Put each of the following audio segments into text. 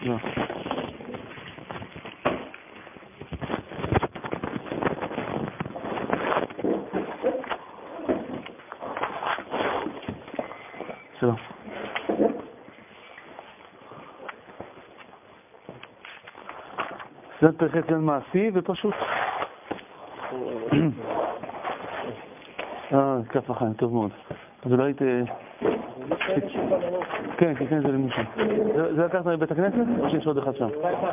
לא. שלום. זה פרק חצי מעשי ופשוט. כף החיים, טוב מאוד. אז אולי כן, כן, זה למישהו. זה לקחת מבית הכנסת או שיש עוד אחד שם?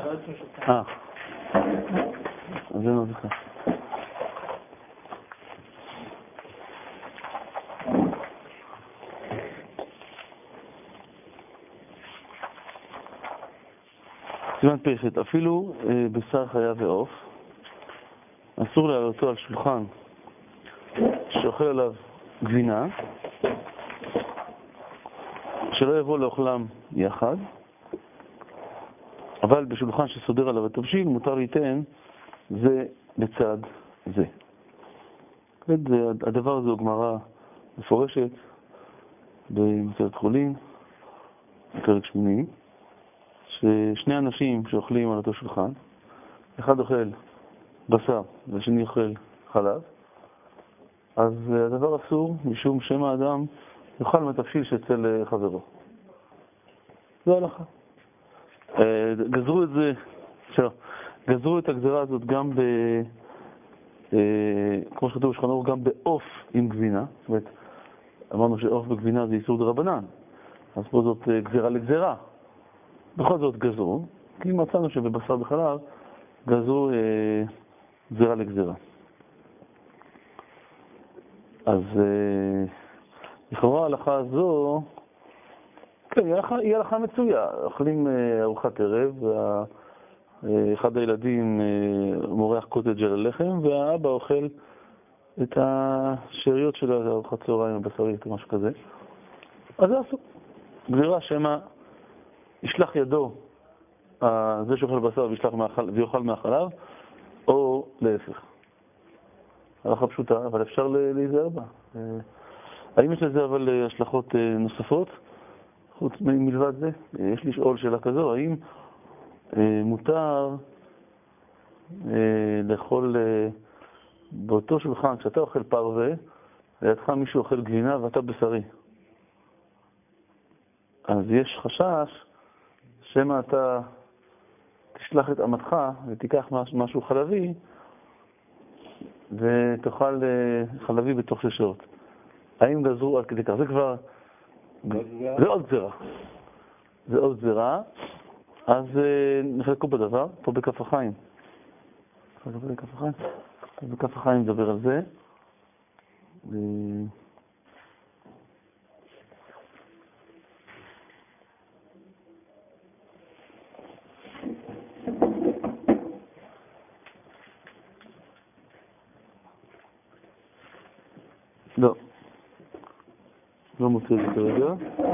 אז זה לא זכר. סימן פרשת, אפילו בשר חיה ועוף, אסור להעלותו על שולחן שאוכל עליו גבינה, שלא יבוא לאוכלם יחד, אבל בשולחן שסודר עליו התבשיל מותר ליתן זה לצד זה. הדבר הזה הוא גמרא מפורשת במסכת חולין, בפרק 8, ששני אנשים שאוכלים על אותו שולחן, אחד אוכל בשר והשני אוכל חלב, אז הדבר אסור משום שם האדם יאכל מהתבשיל שאצל חברו. זו הלכה. גזרו את הגזרה הזאת גם כמו שכתוב בשולחן ערוך, גם בעוף עם גבינה. זאת אומרת, אמרנו שעוף בגבינה זה איסור דרבנן, אז פה זאת גזרה לגזרה. בכל זאת גזרו, כי מצאנו שבבשר בחלב גזרו גזרה לגזרה. אז לכאורה ההלכה הזו, כן, היא הלכה מצויה. אוכלים ארוחת ערב, אחד הילדים מורח קוטג' על הלחם, והאבא אוכל את השאריות של ארוחת צהריים הבשרית או משהו כזה. אז זה אסור. גזירה שמה ישלח ידו, זה שאוכל בשר ויאכל מהחלב, או להפך. הלכה פשוטה, אבל אפשר להיזהר בה. האם יש לזה אבל השלכות נוספות? חוץ מלבד זה, יש לי שאול שאלה כזו, האם מותר לאכול באותו שולחן, כשאתה אוכל פרווה, לידך מישהו אוכל גבינה ואתה בשרי. אז יש חשש שמה אתה תשלח את אמתך ותיקח משהו חלבי ותאכל חלבי בתוך 6 שעות. האם גזרו עד כדי כך? זה כבר... זה עוד גזרה. זה עוד גזרה. אז נחלקו בדבר, פה בכף החיים. בכף החיים נדבר על זה. לא מוצא את זה כרגע.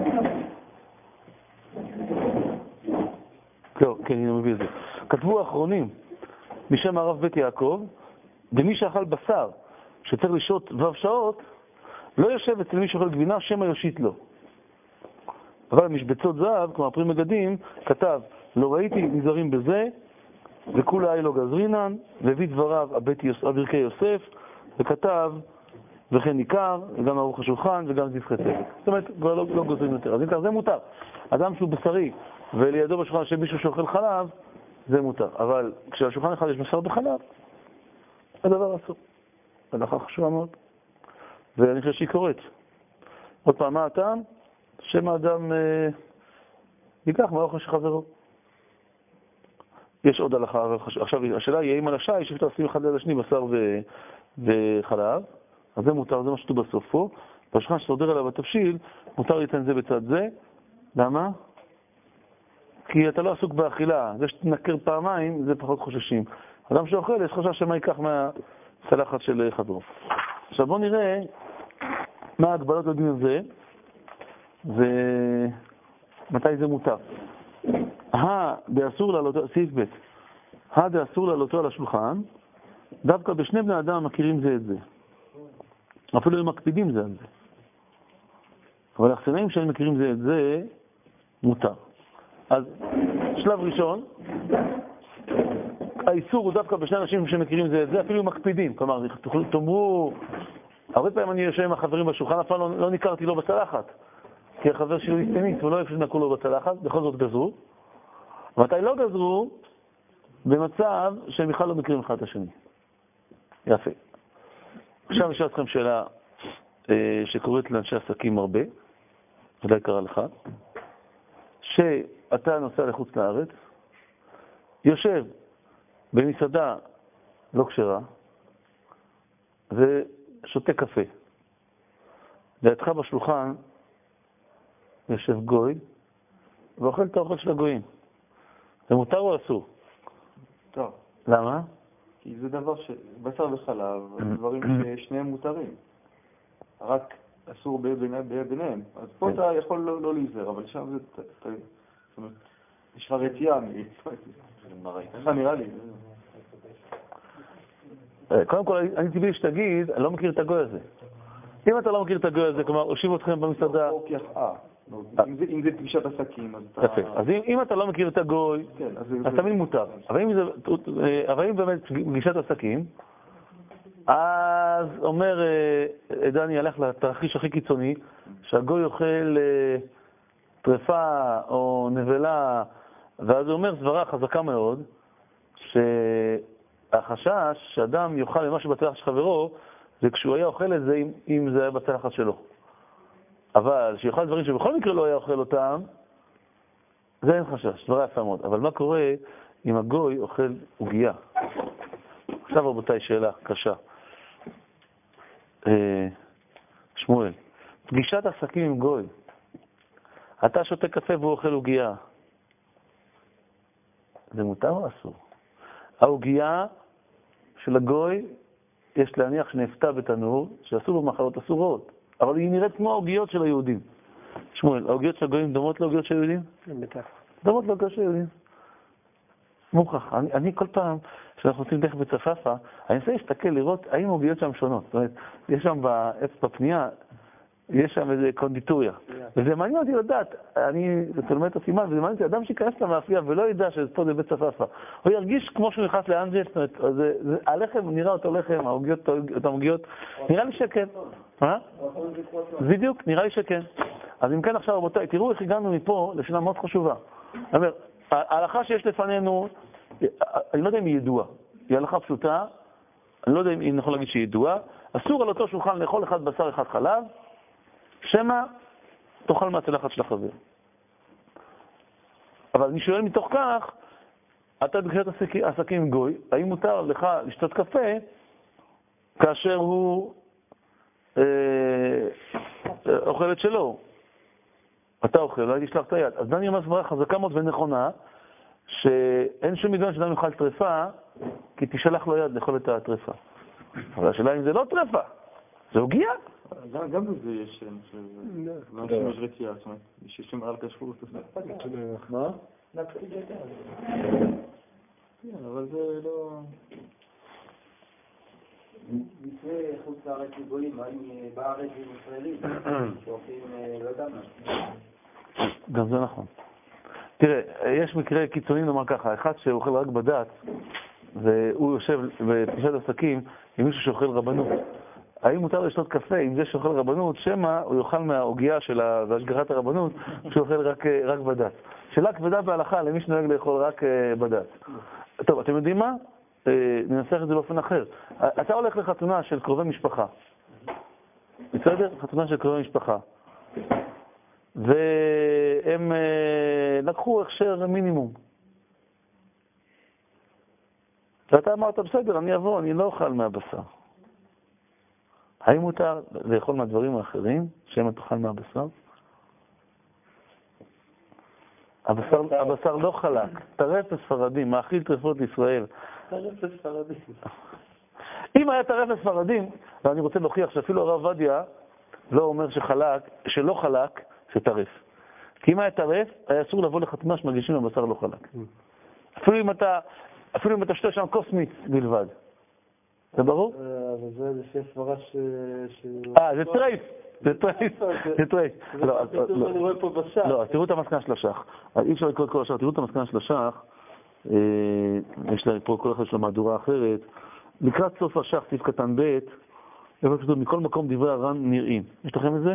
כן, אני מביא את זה. כתבו האחרונים משם הרב בית יעקב, במי שאכל בשר שצריך לשעות ו' שעות, לא יושב אצל מי שאוכל גבינה, שמא יושיט לו. אבל משבצות זהב, כלומר פרי מגדים, כתב, לא ראיתי נזהרים בזה, וכולה אי לו גזרינן, והביא דבריו הברכי יוסף, וכתב, וכן ניכר, וגם ערוך השולחן, וגם זבחי צדק. זאת אומרת, כבר לא גוזרים יותר. אז אם כך, זה מותר. אדם שהוא בשרי, ולידו בשולחן של מישהו שאוכל חלב, זה מותר. אבל כשהשולחן אחד יש בשר בחלב, הדבר אסור. הלכה חשובה מאוד. ואני חושב שהיא קורית. עוד פעם, מה הטעם? שם האדם ייקח מהאוכל של חברו. יש עוד הלכה, אבל עכשיו השאלה היא, האם על השיש שפתעשים אחד ליד השני בשר וחלב, אז זה מותר, זה מה שכתוב בסוף פה. בשולחן שסודר עליו התבשיל, מותר ליתן זה בצד זה. למה? כי אתה לא עסוק באכילה. זה שתנקר פעמיים, זה פחות חוששים. אדם שאוכל, יש חשש שמה ייקח מהצלחת של חברו. עכשיו בואו נראה מה ההגבלות לדין הזה, ומתי זה מותר. דאסור לעלותו, סעיף ב', דאסור לעלותו על השולחן, דווקא בשני בני אדם מכירים זה את זה. אפילו הם מקפידים זה על זה. אבל האחסנאים שהם מכירים זה את זה, מותר. אז שלב ראשון, האיסור הוא דווקא בשני אנשים שמכירים זה את זה, אפילו מקפידים. כלומר, תאמרו, הרבה פעמים אני יושב עם החברים בשולחן, אף פעם לא ניכרתי לו בצלחת. כי החבר שלי סטנית, הוא לא אוהב שנקו לו בצלחת, בכל זאת גזרו. מתי לא גזרו? במצב שהם בכלל לא מכירים אחד את השני. יפה. עכשיו אשאל אתכם שאלה שקורית לאנשי עסקים הרבה, אולי קרה לך, שאתה נוסע לחוץ לארץ, יושב במסעדה לא כשרה, ושותה קפה. לידך בשולחן יושב גוי, ואוכל את האוכל של הגויים. זה מותר או אסור? טוב. למה? כי זה דבר בשר וחלב, דברים ששניהם מותרים. רק אסור ביניהם. אז פה אתה יכול לא להיזהר, אבל שם זה... זאת אומרת, יש לך רתיעה ככה נראה לי. קודם כל, אני טבעי שתגיד, אני לא מכיר את הגוי הזה. אם אתה לא מכיר את הגוי הזה, כלומר, הושיבו אתכם במסעדה... אם זה פגישת עסקים, אז אתה... יפה. אז אם אתה לא מכיר את הגוי, אז תמיד מותר. אבל אם באמת פגישת עסקים, אז אומר דני, הלך לתרחיש הכי קיצוני, שהגוי אוכל טרפה או נבלה, ואז הוא אומר סברה חזקה מאוד, שהחשש שאדם יאכל ממשהו בצלחת של חברו, זה כשהוא היה אוכל את זה אם זה היה בצלחת שלו. אבל שיאכל דברים שבכל מקרה לא היה אוכל אותם, זה אין חשש, סברה יפה מאוד. אבל מה קורה אם הגוי אוכל עוגיה? עכשיו רבותיי, שאלה קשה. שמואל, פגישת עסקים עם גוי. אתה שותה קפה והוא אוכל עוגיה. זה מותר או אסור? העוגיה של הגוי, יש להניח שנפתה בתנור, שעשו במחלות אסורות. אבל היא נראית כמו העוגיות של היהודים. שמואל, העוגיות של הגויים דומות לעוגיות של היהודים? כן, בטח. דומות לעוגיות של היהודים. מוכח. אני כל פעם, כשאנחנו עושים דרך בצפפה, אני רוצה להסתכל לראות האם העוגיות שם שונות. זאת אומרת, יש שם באצבע פנייה, יש שם איזה קונדיטוריה. וזה מעניין אותי לדעת, אני תלמד את הסימן, וזה מעניין אותי, אדם שיכנס למאפייה ולא ידע שפה זה בית צפפה. הוא ירגיש כמו שהוא נכנס לאנג'ל, זאת אומרת, הלחם נראה אותו לחם, העוגיות, אותם עוגיות, נראה לי שכן. בדיוק, נראה לי שכן. אז אם כן עכשיו רבותיי, תראו איך הגענו מפה לשאלה מאוד חשובה. אני אומר, ההלכה שיש לפנינו, אני לא יודע אם היא ידועה, היא הלכה פשוטה, אני לא יודע אם נכון להגיד שהיא ידועה, אסור על אותו שולחן לאכול אחד בשר אחד חלב, שמה תאכל מהצלחת של החבר. אבל אני שואל מתוך כך, אתה בקריאת עסקים גוי, האם מותר לך לשתות קפה כאשר הוא אוכל את שלו? אתה אוכל, לא הייתי שלח את היד. אז דני אומר סברה חזקה מאוד ונכונה, שאין שום היגיון שאדם יאכל טרפה, כי תשלח לו יד לאכול את הטרפה. אבל השאלה אם זה לא טרפה, זה עוגיה. גם בזה יש לאנשים יש רתיעה, זאת אומרת, יש שומר על כשרות. מה? כן, אבל זה לא... לפני חוץ לארץ לגויים, בארץ עם ישראלים, שאוכלים לא יודע מה. גם זה נכון. תראה, יש מקרה קיצוני לומר ככה, אחד שאוכל רק בדת, והוא יושב בפגישת עסקים עם מישהו שאוכל רבנות. האם מותר לשתות קפה עם זה שאוכל רבנות, שמה הוא יאכל מהעוגיה של השגחת הרבנות, שהוא אוכל רק בדת. שאלה כבדה בהלכה למי שנוהג לאכול רק בדת. טוב, אתם יודעים מה? ננסח את זה באופן אחר. אתה הולך לחתונה של קרובי משפחה. בסדר? חתונה של קרובי משפחה. והם לקחו הכשר מינימום. ואתה אמרת, בסדר, אני אבוא, אני לא אוכל מהבשר. האם מותר לאכול מהדברים האחרים, שהם תאכל מהבשר? הבשר לא חלק. טרף לספרדים, מאכיל טרפות לישראל. טרף לספרדים. אם היה טרף לספרדים, ואני רוצה להוכיח שאפילו הרב עובדיה לא אומר שלא חלק, שטרף. כי אם היה טרף, היה אסור לבוא לחתונה שמרגישים הבשר לא חלק. אפילו אם אתה שתה שם כוס מיץ בלבד. זה ברור? אבל זה לפי הסברה זה טרייף. זה טרייס. לא, אני רואה פה בשח. לא, אז תראו את המסקנה של השח. אי אפשר לקרוא את כל השח, תראו את המסקנה של השח. יש לה פה כל אחד של מהדורה אחרת. לקראת סוף השח, סעיף קטן ב', איפה כתוב, מכל מקום דברי הר"ן נראים. יש לכם את זה?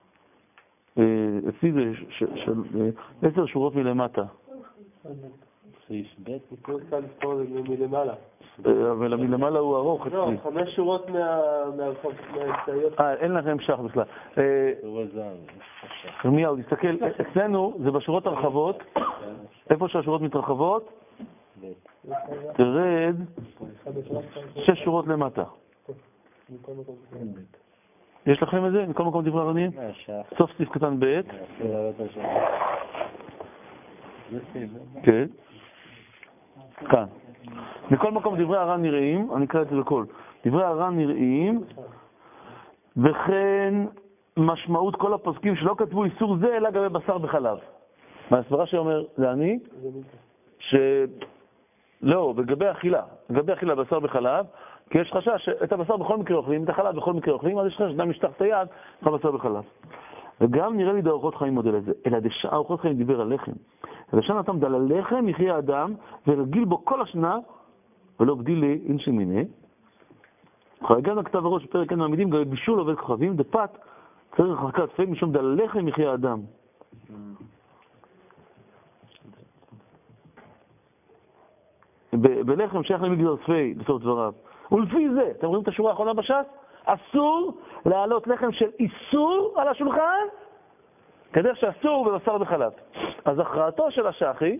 אצלי זה 10 שורות מלמטה. סעיף ב', יותר קל לספור מלמעלה. אבל מלמעלה הוא ארוך לא, אצלי. 5 שורות מהאמצעיות. אין לכם שח בכלל. מיהו, תסתכל, אצלנו זה בשורות הרחבות. איפה שהשורות מתרחבות? תרד 6 שורות למטה. יש לכם את זה? מכל מקום דברי הר"ן? סוף סעיף קטן ב'. כן. כאן. מכל מקום דברי הר"ן נראים, אני אקרא את זה בכל. דברי הר"ן נראים, וכן משמעות כל הפוסקים שלא כתבו איסור זה, אלא גם בבשר בחלב. מהסברה שאומר, זה אני, לא, בגבי אכילה, בשר בחלב, כי יש חשש שאת הבשר בכל מקרה אוכלים, את החלב בכל מקרה אוכלים, אז יש חשש שאדם משטח את היד, בשר בחלב. וגם נראה לי דאורחות חיים מודל לזה, אלא דשעה אורחות חיים דיבר על לחם. ושם נתם דל הלחם יחיה האדם, ורגיל בו כל השנה, ולא גדיל לי אינשי מיני. חייגן הכתב הראש בפרק כן מעמידים, גם בישול עובד כוכבים, דפת צריך חזקת פי, משום דל הלחם יחיה האדם. בלחם שייך למגדל צפי, בסוף דבריו. ולפי זה, אתם רואים את השורה האחרונה בש"ס? אסור להעלות לחם של איסור על השולחן, כדרך שאסור בבשר בחלב. אז הכרעתו של השחי,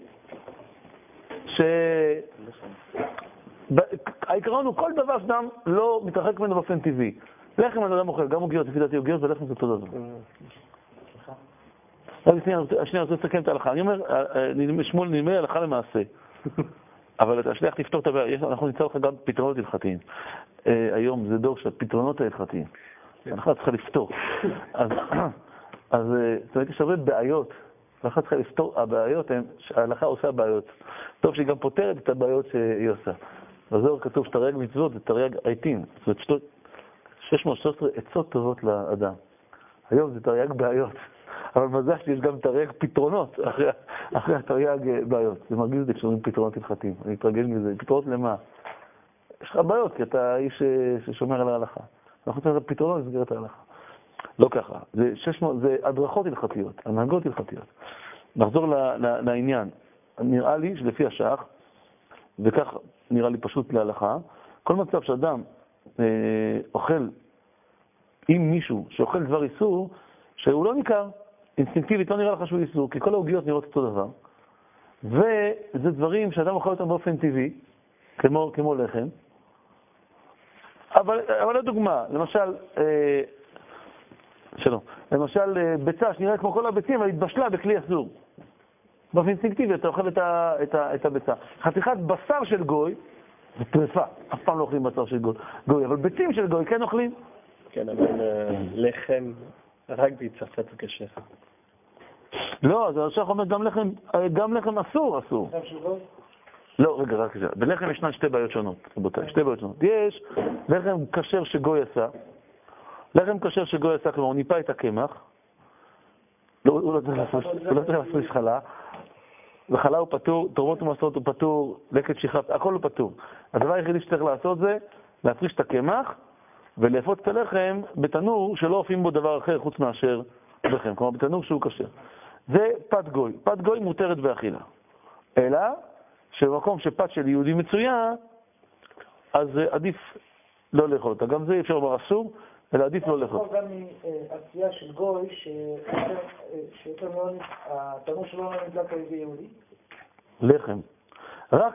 העיקרון הוא כל דבר שאדם לא מתרחק ממנו באופן טבעי. לחם אדם אוכל, גם עוגיות, לפי דעתי עוגיות ולחם זה אותו דבר. שנייה, אני רוצה לסכם את ההלכה. אני אומר, שמואל נדמה הלכה למעשה. אבל השליח תפתור את הבעיה, אנחנו נמצא לך גם פתרונות הלכתיים. היום זה דור של הפתרונות ההלכתיים. ההלכה צריכה לפתור. אז זאת אומרת, יש הרבה בעיות. ההלכה צריכה לפתור, הבעיות הן, ההלכה עושה בעיות. טוב שהיא גם פותרת את הבעיות שהיא עושה. בזוהר כתוב שתרי"ג מצוות זה תרי"ג עיתים. זאת אומרת, 613 עצות טובות לאדם. היום זה תרי"ג בעיות. אבל מזל שיש גם תרי"ג פתרונות אחרי התרי"ג בעיות. זה מרגיש את זה כשאומרים פתרונות הלכתיים. אני מתרגש מזה. פתרונות למה? יש לך בעיות, כי אתה איש ששומר על ההלכה. אנחנו צריכים את הפתרונות לסגר ההלכה. לא ככה. זה הדרכות הלכתיות, הנהגות הלכתיות. נחזור לעניין. נראה לי שלפי השח, וכך נראה לי פשוט להלכה, כל מצב שאדם אוכל עם מישהו שאוכל דבר איסור, שהוא לא ניכר, אינסטינקטיבית לא נראה לך שהוא איסור, כי כל העוגיות נראות אותו דבר. וזה דברים שאדם אוכל אותם באופן טבעי, כמו לחם. אבל לדוגמה, למשל ביצה שנראה כמו כל הביצים, אבל התבשלה בכלי אסור. באופן אינסטינקטיבי אתה אוכל את הביצה. חתיכת בשר של גוי, זה טרפה, אף פעם לא אוכלים בשר של גוי, אבל ביצים של גוי כן אוכלים. כן, אבל לחם, רק ביצה קצת קשה. לא, אז השח אומר גם לחם אסור. לחם של גוי? לא, רגע, רק זה. בלחם ישנן שתי בעיות שונות, רבותיי, שתי בעיות שונות. יש לחם כשר שגוי עשה, כלומר הוא ניפה את הקמח, הוא לא צריך להפריש חלה, וחלה הוא פטור, תורמות ומסורת הוא פטור, לקט שכחה, הכל הוא פטור. הדבר היחידי שצריך לעשות זה להפריש את הקמח ולאפות את הלחם בתנור שלא אופים בו דבר אחר חוץ מאשר לחם, כלומר בתנור שהוא כשר. זה פת גוי. פת גוי מותרת באכילה. אלא שבמקום שפת של יהודי מצויה, אז עדיף לא לאכול אותה. גם זה אפשר לומר אסור, אלא עדיף לא לאכול. גם עשייה של גוי, שיותר מאוד, התנור שלו לא נדלק על ידי יהודי? לחם. רק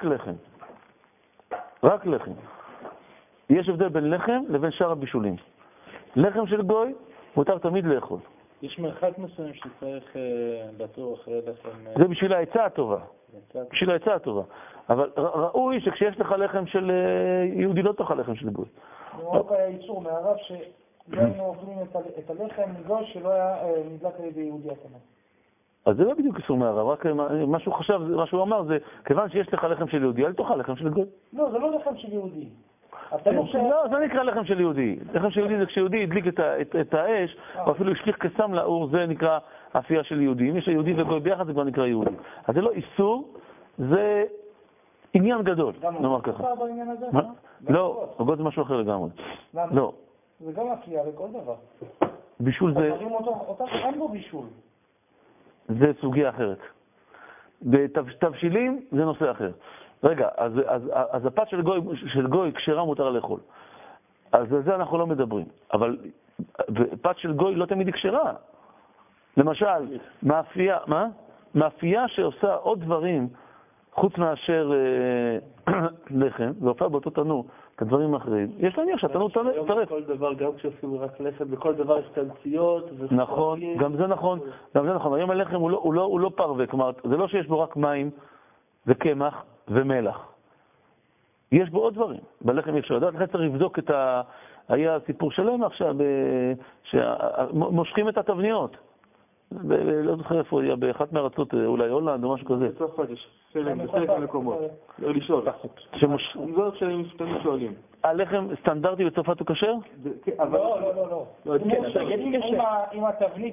לחם. יש הבדל בין לחם לבין שאר הבישולים. לחם של גוי מותר תמיד לאכול. יש מרחק מסוים שצריך בתור אחרי לחם... זה בשביל העצה הטובה. אבל ראוי שכשיש לך לחם של יהודי לא תאכל לחם של גוי. במרוקו היה איסור מהרב שלא היינו אוכלים את הלחם מגוי שלא היה נדלק על ידי יהודי התנור. אז זה לא בדיוק איסור מהרב, רק מה שהוא חשב, מה שהוא אמר זה, כיוון שיש לך לחם של יהודי, אל תאכל לחם של גוי. לא, זה לא לחם של יהודי. לא, זה נקרא לחם של יהודי. לחם של יהודי זה כשיהודי הדליק את האש, או אפילו השליך קסם לאור, זה נקרא אפייה של יהודי. אם יש יהודי וגוי ביחד, זה כבר נקרא יהודי. אז זה לא איסור, זה עניין גדול, נאמר ככה. גם בעניין הזה? לא, עוגות זה משהו אחר לגמרי. לא. זה גם אפייה לכל דבר. בישול זה... אותה אין בו בישול. זה סוגיה אחרת. בתבשילים זה נושא אחר. רגע, אז הפת של גוי כשרה מותר לאכול. אז על זה אנחנו לא מדברים. אבל פת של גוי לא תמיד היא כשרה. למשל, מאפייה שעושה עוד דברים חוץ מאשר לחם, והופעה באותו תנור, כדברים אחרים. יש להניח שהתנור טרף. בכל דבר, גם כשעושים רק לחם, בכל דבר יש תמציות. נכון, גם זה נכון. היום הלחם הוא לא פרווה, כלומר, זה לא שיש בו רק מים וקמח ומלח. יש בו עוד דברים. בלחם אפשר לדעת, לכן צריך לבדוק את היה סיפור שלם עכשיו, שמושכים את התבניות. לא זוכר איפה היה, באחת מארצות, אולי הולנד או משהו כזה. בצרפת יש חלק מהמקומות. לא לשאול. זה כשהם שואלים. הלחם סטנדרטי בצרפת הוא כשר? לא. אם התבנית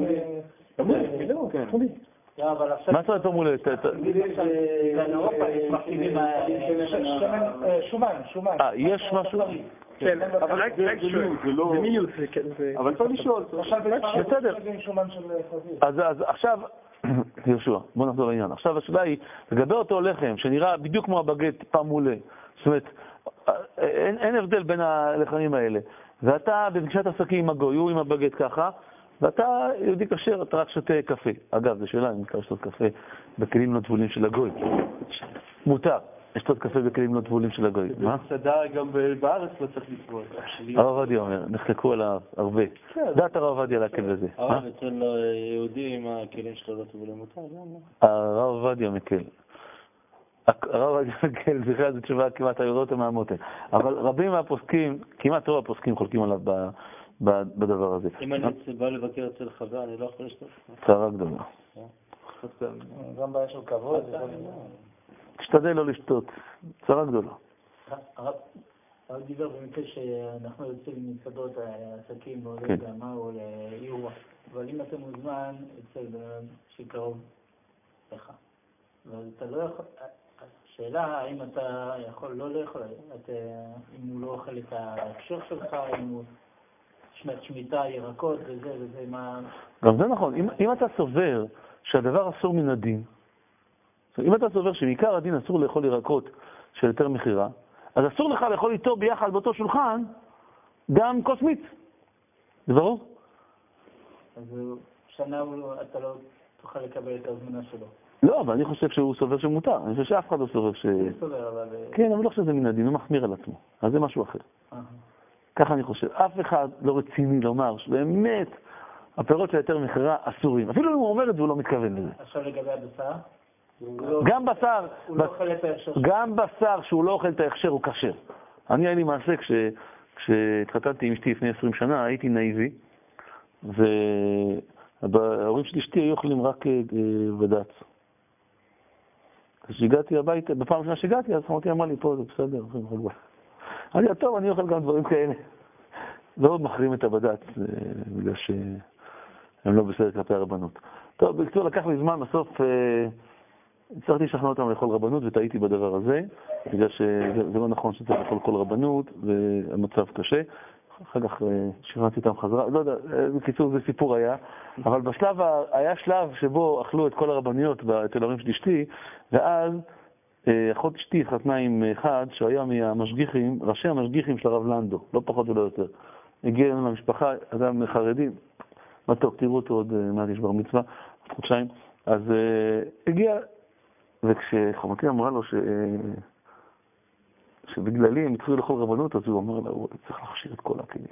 מה זאת אומרת? שומן. יש משהו? כן, אבל זה מיוס, אבל צריך לשאול. בסדר. אז עכשיו, יהושע, בוא נחזור לעניין. עכשיו השאלה היא, לגבי אותו לחם שנראה בדיוק כמו הבגט פעם מולה, זאת אומרת, אין הבדל בין הלחמים האלה. ואתה בפגישת עסקים עם הגוי, הוא עם הבגט ככה, ואתה יהודי כשר, אתה רק שותה קפה. אגב, זו שאלה, אם נקרא לשתות קפה בכלים לא טבולים של הגוי. מותר, לשתות קפה בכלים לא טבולים של הגוי. מה? בסדר, גם בארץ לא צריך לטבול. הרב עובדיה אומר, נחלקו עליו הרבה. דעת הרב עובדיה להקל בזה. הרב אצל יהודי עם הכלים שלו לא טבולים מותר, הרב עובדיה מקל. הרב עובדיה מקל, זו תשובה כמעט היורדות מהמותן. אבל רבים מהפוסקים, כמעט רוב הפוסקים חולקים עליו בדבר הזה. אם אני בא לבקר אצל חבר, אני לא יכול לשתות. צערה גדולה. גם בעיה של כבוד. תשתדל לא לשתות. צערה גדולה. הרב דיבר במקרה שאנחנו יוצאים ממסעדות העסקים או לגמרי או לאירוע. אבל אם אתה מוזמן אצל שקרוב לך. ואתה לא יכול... השאלה האם אתה יכול לא לאכול, אם הוא לא אוכל את ההקשר שלך, אם הוא... שמיטה, ירקות וזה מה... גם זה נכון. אם אתה סובר שהדבר אסור מן הדין, אם אתה סובר שמעיקר הדין אסור לאכול ירקות של יותר מחירה, אז אסור לך לאכול איתו ביחד באותו שולחן גם כוס מיץ. זה ברור? אז שנה אתה לא תוכל לקבל את הזמנה שלו. לא, אבל אני חושב שהוא סובר שמותר. אני חושב שאף אחד לא סובר הוא סובר, אבל... כן, אבל לא חושב שזה מן הדין, הוא מחמיר על עצמו. אז זה משהו אחר. ככה אני חושב. אף אחד לא רציני לומר שבאמת הפירות של יותר מחירה אסורים. אפילו אם הוא אומר את זה, הוא לא מתכוון לזה. עכשיו לגבי הבשר? גם בשר שהוא לא אוכל את ההכשר הוא כשר. אני היה לי מעשה כשהתחתנתי עם אשתי לפני 20 שנה, הייתי נאיבי, וההורים של אשתי היו אוכלים רק בד"ץ. כשהגעתי הביתה, בפעם השנה שהגעתי, אז אמרתי, אמרה לי פה, זה בסדר, אוכלים רק בשר. אמרתי, טוב, אני אוכל גם דברים כאלה. לא מחרים את הבד"ץ, בגלל שהם לא בסדר כלפי הרבנות. טוב, בקצור, לקח לי זמן, בסוף הצלחתי לשכנע אותם לאכול רבנות, וטעיתי בדבר הזה, בגלל שזה לא נכון שצריך לאכול כל רבנות, והמצב קשה. אחר כך שכנעתי אותם חזרה, לא יודע, בקיצור זה סיפור היה, אבל בשלב, היה שלב שבו אכלו את כל הרבניות אצל ההורים של אשתי, ואז אחות אשתי התחתנה עם אחד שהיה מהמשגיחים, ראשי המשגיחים של הרב לנדו, לא פחות ולא יותר. הגיע אלינו למשפחה, אדם חרדי, מתוק, תראו אותו עוד מעט יש בר מצווה, עוד חודשיים. אז הגיע, וכשחמותי אמרה לו שבגללי הם התחילו לאכול רבנות, אז הוא אמר לה, הוא צריך להכשיר את כל הכלים.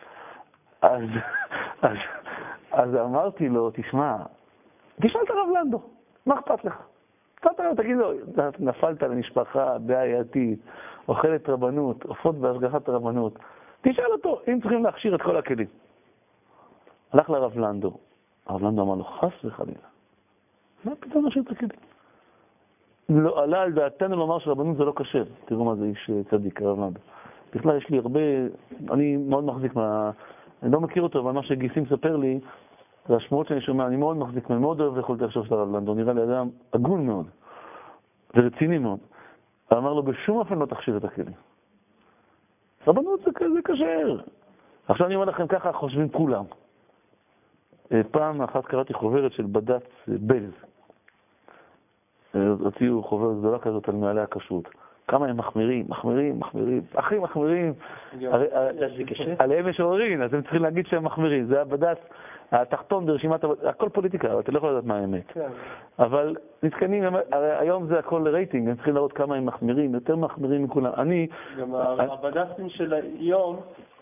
אז אמרתי לו, תשמע, תשאל את הרב לנדו, מה אכפת לך? תגיד לו, נפלת למשפחה בעייתית, אוכלת רבנות, עופות בהשגחת רבנות, תשאל אותו, אם צריכים להכשיר את כל הכלים. הלך לרב לנדו, הרב לנדו אמר לו, חס וחלילה, מה פתאום להכשיר את הכלים? לא עלה על דעתנו לומר שרבנות זה לא כשר, תראו מה זה איש צדיק, הרב לנדו. בכלל יש לי הרבה, אני מאוד מחזיק אני לא מכיר אותו, אבל מה שגיסים ספר לי, זה השמועות שאני שומע, אני מאוד מחזיק, אני מאוד אוהב לאכול את עכשיו של הרב לנדו, נראה לי אדם הגון מאוד, ורציני מאוד. ואמר לו, בשום אופן לא תכשיר את הכלים. רבנות זה כשר. עכשיו אני אומר לכם, ככה חושבים כולם. פעם אחת קראתי חוברת של בד"ץ בלז. הוציאו חוברת גדולה כזאת על מעלי הכשרות. כמה הם מחמירים, הכי מחמירים. עליהם יש עוררין, אז הם צריכים להגיד שהם מחמירים. זה הבד"ץ התחתון ברשימת, הכל פוליטיקה, אתה לא יכול לדעת מה האמת. אבל נתקנים, היום זה הכל רייטינג, הם צריכים לראות כמה הם מחמירים, יותר מחמירים מכולם. גם הבד"צים של היום,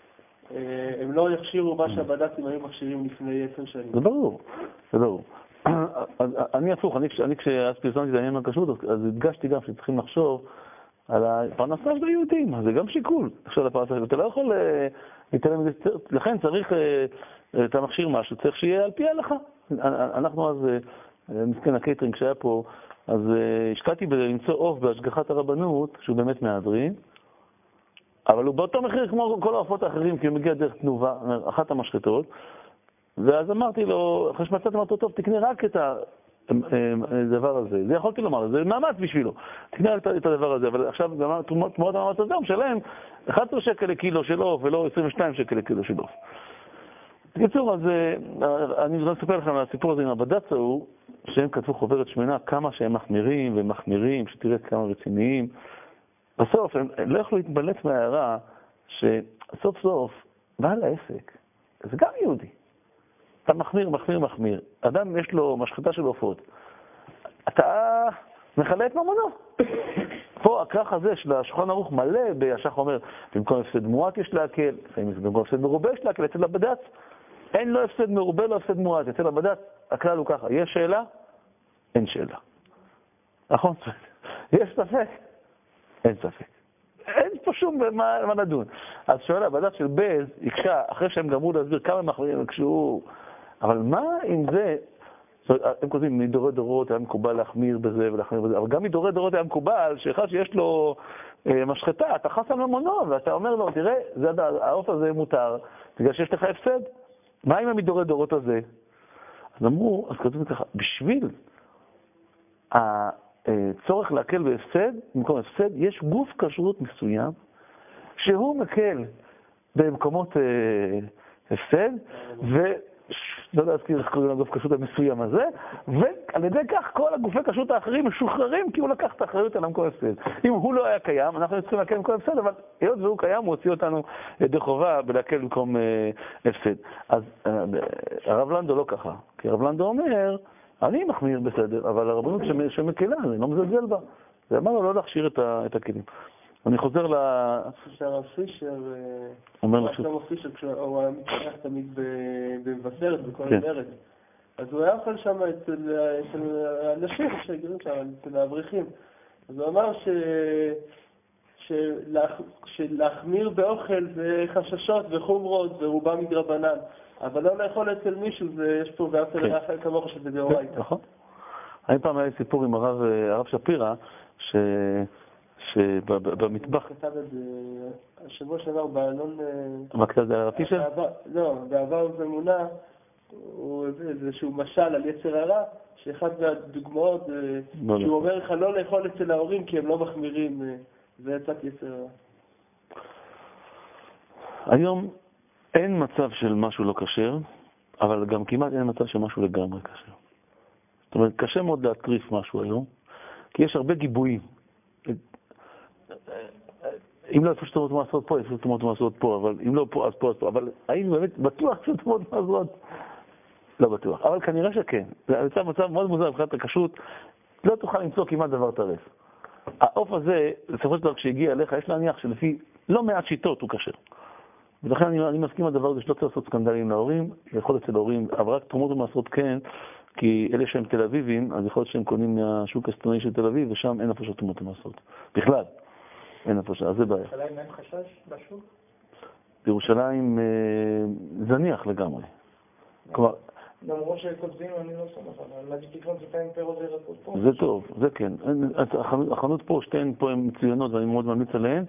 הם לא יכשירו מה שהבד"צים היו מכשירים לפני 10 שנים. זה ברור, זה ברור. אני הפוך, אני כשאז פרסמתי את העניין הכשרות, אז הדגשתי גם שצריכים לחשוב על הפרנסה של היהודים, זה גם שיקול. עכשיו לפרנסה, אתה לא יכול להתעלם מזה, לכן צריך, אתה מכשיר משהו, צריך שיהיה על פי ההלכה. אנחנו אז, מסכן הקייטרינג שהיה פה, אז השקעתי למצוא עוף בהשגחת הרבנות, שהוא באמת מהדרין, אבל הוא באותו מחיר כמו כל העופות האחרים, כי הוא מגיע דרך תנובה, אחת המשחטות, ואז אמרתי לו, אחרי שמצאתי אמרתי, טוב, תקנה רק את הדבר הזה. זה יכולתי לומר, זה מאמץ בשבילו. תקנה את הדבר הזה, אבל עכשיו תמורת המאמץ הזה, הוא משלם 11 שקל לקילו של עוף, ולא 22 שקל לקילו של עוף. בקיצור, אז אני רוצה לספר לכם על הסיפור הזה עם הבד"ץ ההוא, שהם כתבו חוברת שמנה, כמה שהם מחמירים ומחמירים, שתראה כמה רציניים. בסוף, הם לא יכלו להתבלט מההערה, שסוף סוף, בעל העסק, זה גם יהודי. אתה מחמיר. אדם יש לו משחטה של עופות. אתה מחלה את ממונו. פה הכרך הזה של השולחן ערוך מלא בישך אומר, במקום הפסד מועט יש להקל, במקום הפסד מרובה יש להקל, אצל הבד"ץ אין לו הפסד מרובה, לא הפסד מועט. אצל הבד"ץ הכלל הוא ככה, יש שאלה? אין שאלה. נכון? יש ספק? אין ספק. אין פה שום מה לדון. אז שואל, הבד"ץ של בלז הקשה, אחרי שהם גמרו להסביר כמה מחמירים הקשו, אבל מה עם זה, הם כותבים, מדורי דורות היה מקובל להחמיר בזה ולהחמיר בזה, אבל גם מדורי דורות היה מקובל שאחד שיש לו משחטה, אתה חס על ממונו, ואתה אומר לו, תראה, העוף הזה מותר, בגלל שיש לך הפסד, מה עם המדורי דורות הזה? אז אמרו, אז כותבים ככה, בשביל הצורך להקל בהפסד, במקום הפסד, יש גוף כשרות מסוים, שהוא מקל במקומות הפסד, לא להזכיר איך קוראים לגוף כשרות המסוים הזה, ועל ידי כך כל הגופי כשרות האחרים משוחררים, כי הוא לקח את האחריות על המקום הפסד. אם הוא לא היה קיים, אנחנו צריכים להקל במקום הפסד, אבל היות והוא קיים, הוא הוציא אותנו ידי חובה בלהקל במקום הפסד. אז הרב לנדו לא ככה, כי הרב לנדו אומר, אני מחמיר בסדר, אבל הרבנות שמקלה, אני לא מזלזל בה. זה אמר לו לא להכשיר את הכלים. אני חוזר שהרב פישר, אומר לך שלמה פישר, כשהוא היה מתפתח תמיד במבשרת, בכל המרד, אז הוא היה אוכל שם אצל האנשים שגרים שם, אצל האברכים. אז הוא אמר שלהחמיר באוכל זה חששות וחומרות ורובם מדרבנן, אבל לא לאכול אצל מישהו, יש פה ואהבת לרעך כמוך שזה דאורייתא. נכון. אני פעם היה לי סיפור עם הרב שפירא, שבמטבח... הוא כתב את זה השבוע שעבר באלון... מה כתב זה הרב פישר? לא, בעבר ובאמונה הוא הביא איזשהו משל על יצר הרע, שאחד מהדוגמאות שהוא אומר לך לא לאכול אצל ההורים כי הם לא מחמירים, זה יצאת יצר הרע. היום אין מצב של משהו לא כשר, אבל גם כמעט אין מצב של משהו לגמרי כשר. זאת אומרת, קשה מאוד להטריף משהו היום, כי יש הרבה גיבויים. אם לא, איפה שאתם רוצים לעשות פה, איפה שאתם רוצים לעשות פה, אבל אם לא פה, אז פה, אז פה. אבל האם באמת בטוח שאתם רוצים לעשות? לא בטוח. אבל כנראה שכן. זה מצב מאוד מוזר מבחינת הכשרות, לא תוכל למצוא כמעט דבר טרף. העוף הזה, בסופו של דבר, כשהגיע אליך, יש להניח שלפי לא מעט שיטות הוא כשר. ולכן אני מסכים לדבר הזה שלא צריך לעשות סקנדלים להורים, יכול אצל ההורים, אבל רק תרומות ומעשרות כן, כי אלה שהם תל אביבים, אז יכול להיות שהם קונים מהשוק הסטוני של תל אביב, ושם אין איפה של תרומות ומעשרות. בכלל, אין איפה של, אז זה בעיה. בירושלים אין חשש בשוק? בירושלים זניח לגמרי. כלומר... למרות שכותבים, אני לא סומך, אבל להגיד תקנות לפעמים פירות וירקות פה. זה טוב, זה כן. החנות פה, שתיהן פה הן מצוינות, ואני מאוד ממליץ עליהן.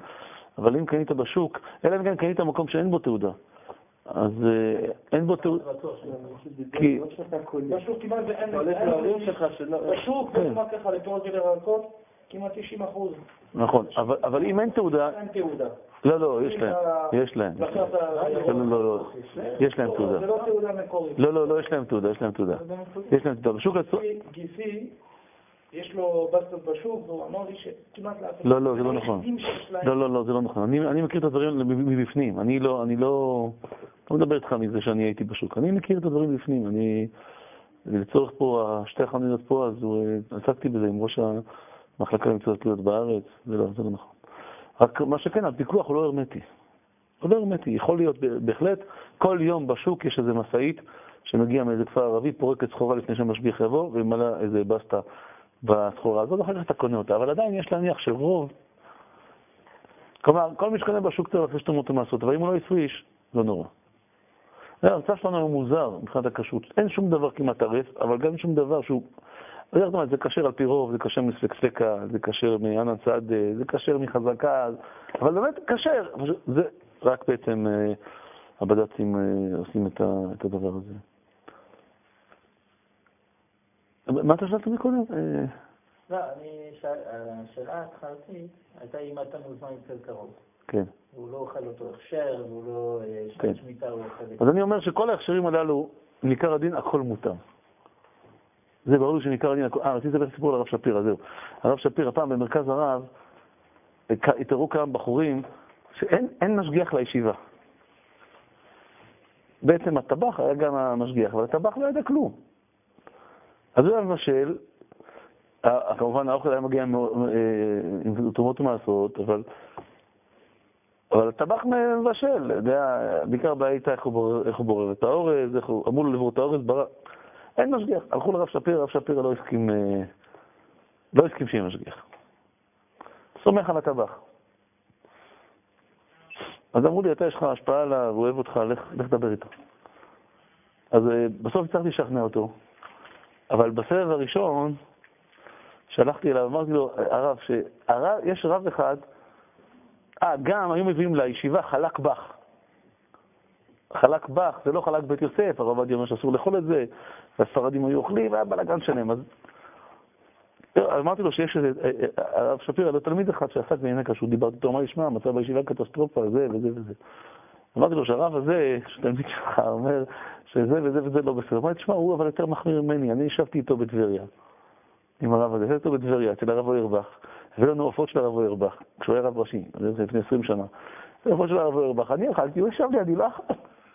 אבל אם קנית בשוק, אלא אם כן קנית במקום שאין בו תעודה. אז אין בו תעודה. כי... בשוק כמעט ואין... בשוק, כמעט ככה, לפירות ולרקות, כמעט 90%. נכון, אבל אם אין תעודה... אין תעודה. לא, יש להם. יש להם. לא, יש להם תעודה. זה לא תעודה מקורית. לא, יש להם תעודה, יש להם תעודה. בשוק... גיסי, יש לו בסטות בשוק, והוא אמר לי שכמעט לעשות... לא, זה לא נכון. לא, זה לא נכון. אני מכיר את הדברים מבפנים. אני לא מדבר איתך מזה שאני הייתי בשוק. אני מכיר את הדברים מבפנים. לצורך פה, שתי החנויות פה, אז עסקתי בזה עם ראש המחלקה למצוא תלויות בארץ. זה לא נכון. רק מה שכן, הפיקוח הוא לא הרמטי. הוא לא הרמטי. יכול להיות בהחלט, כל יום בשוק יש איזה מסעית שמגיע מאיזה כפר ערבי, פורקת סחורה לפני שמשגיח יבוא, ומלא איזה בסטה בסחורה הזאת, אחר כך אתה קונה אותה. אבל עדיין יש להניח שרוב, כלומר, כל מי שקונה בשוק צריך להכניס תרומות ומעשרות, אבל אם הוא לא יפריש, לא נורא. המצב שלנו הוא מוזר מבחינת הכשרות. אין שום דבר כמעט טרף, אבל גם שום דבר שהוא... זה כשר על פי רוב, זה כשר מספקסקה, זה כשר מענן צעד, זה כשר מחזקה, אבל באמת כשר. זה רק בעצם הבד"צים עושים את הדבר הזה. מה אתה שאלת מקודם? לא, השאלה ההתחלתית הייתה אם אתה מוזמן אצל קרוב. כן. הוא לא אוכל אותו הכשר, והוא לא שעת שמיטה, הוא אוכל... אז אני אומר שכל ההכשרים הללו, מעיקר הדין, הכל מותר. זה ברור לי שמעיקר הדין, רציתי לדבר סיפור על הרב שפירא, זהו. הרב שפירא, פעם במרכז הרב, התראו כמה בחורים שאין משגיח לישיבה. בעצם הטבח היה גם המשגיח, אבל הטבח לא ידע כלום. אז הוא היה מבשל, כמובן האוכל היה מגיע עם תרומות ומעשרות, אבל הטבח מבשל, בעיקר בעיה איתה איך הוא בורר את האורז, איך הוא אמור לו לבור את האורז, אין משגיח. הלכו לרב שפירא, הרב שפירא לא הסכים שיהיה משגיח. סומך על הטבח. אז אמרו לי, אתה יש לך השפעה עליו, הוא אוהב אותך, לך דבר איתו. אז בסוף הצלחתי לשכנע אותו. אבל בסבב הראשון, שלחתי אליו, אמרתי לו, הרב, יש רב אחד, גם היו מביאים לישיבה חלק בח. חלק בח, זה לא חלק בית יוסף, הרב עובדיה אומר שאסור לאכול את זה, והספרדים היו אוכלים, והיה בלגן שלם. אז אמרתי לו שיש הרב שפירא, לא תלמיד אחד שעסק בענייני כשרות, דיברתי איתו, אמר לי, שמע, מצב בישיבה קטסטרופה, זה וזה וזה. אמרתי לו שהרב הזה, שתלמיד שלך, אומר שזה וזה וזה לא בסדר. אמרתי, תשמע, הוא אבל יותר מחמיר ממני, אני ישבתי איתו בטבריה, עם הרב הזה, ישבתי איתו בטבריה, אצל הרב אוירבך, הביא לנו עופות של הרב אוירבך, כשהוא היה רב ראשי, לפני 20 שנה. עופות של הרב אוירבך, אני אכלתי, הוא ישב לידי, לא אכל.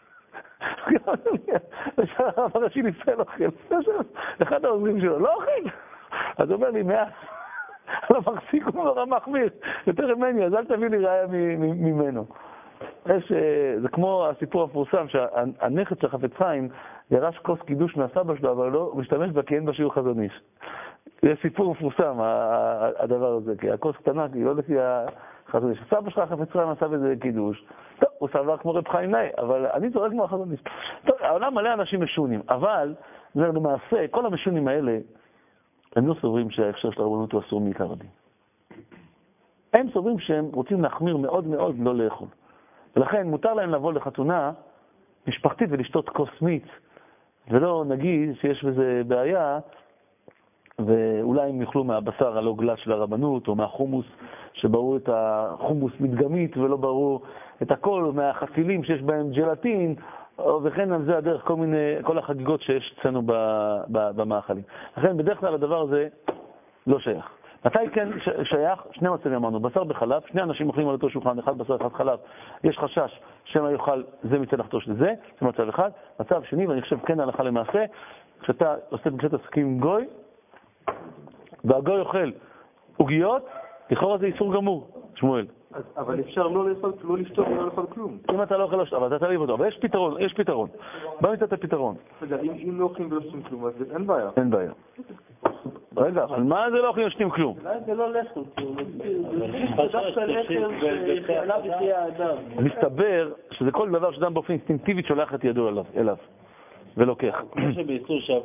הרב הראשי לפעמים אוכל, אחד העוזרים שלו, לא אוכל. אז הוא אומר לי, לא מחזיק, הוא נורא מחמיר, יותר ממני, אז אל תביא לי ראיה ממנו. זה כמו הסיפור המפורסם, שהנכד של חפץ חיים ירש כוס קידוש מהסבא שלו, אבל לא משתמש בה כי אין בה שיעור חזון איש. זה סיפור מפורסם, הדבר הזה, כי הכוס קטנה, כי לא לפי החזון איש. הסבא שלך חפץ חיים עשה בזה קידוש, טוב, הוא סבר כמו רב חיים נאי, אבל אני זורק כמו החזון איש. טוב, העולם מלא אנשים משונים, אבל למעשה, כל המשונים האלה, הם לא סוברים שההכשר של הרבנות הוא אסור מעיקר הדין. הם סוברים שהם רוצים להחמיר מאוד מאוד לא לאכול. ולכן מותר להם לבוא לחתונה משפחתית ולשתות כוס מיץ, ולא נגיד שיש בזה בעיה, ואולי הם יאכלו מהבשר הלא גלס של הרבנות, או מהחומוס, שבראו את החומוס מדגמית, ולא בראו את הכל, או מהחסילים שיש בהם ג'לטין, וכן על זה הדרך כל החגיגות שיש אצלנו במאכלים. לכן בדרך כלל הדבר הזה לא שייך. מתי כן שייך? שני מצבים אמרנו, בשר בחלב, שני אנשים אוכלים על אותו שולחן, אחד בשר אחד חלב, יש חשש שמה יאכל זה מצלחתו של זה, זה מצב אחד. מצב שני, ואני חושב כן הלכה למעשה, כשאתה עושה פגישת עסקים עם גוי, והגוי אוכל עוגיות, לכאורה זה איסור גמור, שמואל. אבל אפשר לא לשתות ולא לאכול כלום. אם אתה לא אוכל לשתות, אבל אתה תליב אותו, אבל יש פתרון. בוא נמצא את הפתרון. רגע, אם לא אוכלים ולא שתים כלום, אז אין בעיה. אין בעיה. רגע, אבל מה זה לא אוכלים ושתים כלום? אולי זה לא לחם, זה דווקא לחם שעליו יחיה האדם. מסתבר שזה כל דבר שאדם באופן אינסטינקטיבית שולח את ידו אליו, ולוקח. כמו שבאיסור שבת,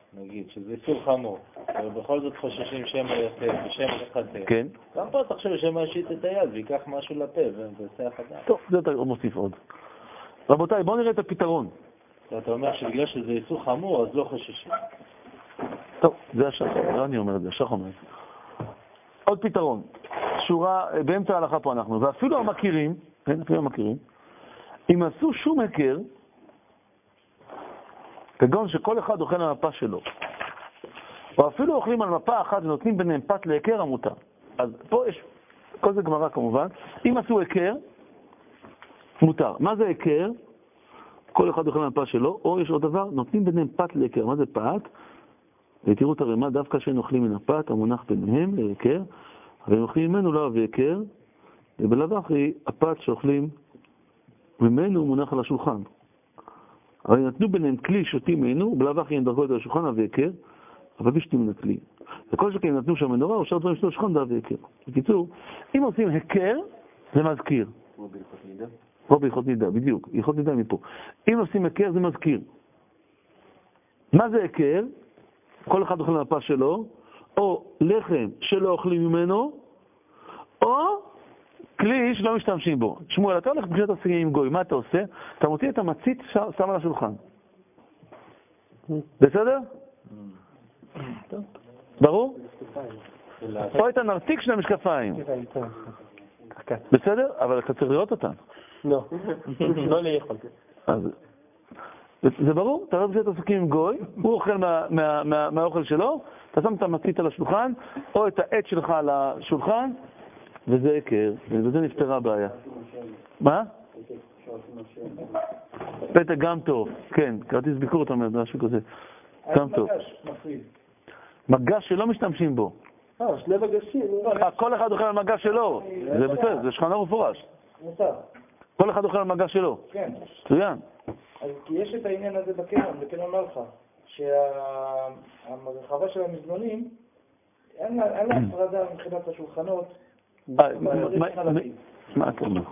נגיד, שזה איסור חמור, ובכל זאת חוששים שמא יפה ושמא יחטא. כן. גם פה תחשוב שמא ישית את היד ויקח משהו לפה ויעשה החדש. טוב, זה אתה מוסיף עוד. רבותיי, בואו נראה את הפתרון. אתה אומר שבגלל שזה איסור חמור, אז לא חוששים. טוב, זה השחר, לא אני אומר את זה, השחר אומר את זה. עוד פתרון, שורה, באמצע ההלכה פה אנחנו, ואפילו המכירים, כן, אפילו המכירים, אם עשו שום הכר, כגון שכל אחד אוכל על המפה שלו, או אפילו אוכלים על מפה אחת ונותנים ביניהם פת להכר המותר. אז פה יש, כל זה גמרא כמובן, אם עשו הכר, מותר. מה זה הכר? כל אחד אוכל על המפה שלו, או יש עוד דבר, נותנים ביניהם פת להכר. מה זה פת? ותראו את הרמה, דווקא שהם אוכלים מן הפת, המונח ביניהם להכר, והם אוכלים ממנו לא אוהב הכר, ובלבד אחרי הפת שאוכלים ממנו מונח על השולחן. אבל נתנו ביניהם כלי שותים ממנו, ובלבד אחרי הם דרכו את השולחן אוהב הכר, אבל בשתים מן הכלי. וכל שכן נתנו שם מנורה, או שאר דברים שתו השולחן אוהב הכר. בקיצור, אם עושים הכר, זה מזכיר. או בהלכות נידה, בדיוק, הלכות נידה מפה. אם עושים הכר, זה מזכיר. מה זה הכר? כל אחד אוכל מהפה שלו, או לחם שלא אוכלים ממנו, או כלי שלא משתמשים בו. שמואל, אתה הולך בפגישת עסקים עם גוי, מה אתה עושה? אתה מוציא את המצית, שם על השולחן. בסדר? ברור? או את הנרתיק של המשקפיים. בסדר? אבל אתה צריך לראות אותם. לא, לא לאכול. זה ברור, אתה רואה בפגישת עסקים עם גוי, הוא אוכל מהאוכל שלו, אתה שם את המצית על השולחן, או את העט שלך על השולחן, וזה הכר, וזה נפתרה הבעיה. מה? פתק גם טוב, כן, כרטיס ביקור אתה אומר, משהו כזה. גם טוב. מגש שלא משתמשים בו. שני מגשים. כל אחד אוכל על מגש שלו, זה בסדר, זה שכנה מפורש. כל אחד אוכל על מגש שלו. כן. מצוין. אז כי יש את העניין הזה בקרן מלכה, שהרחבה של המזנונים, אין לה הפרדה מבחינת השולחנות. מה אתה אומר?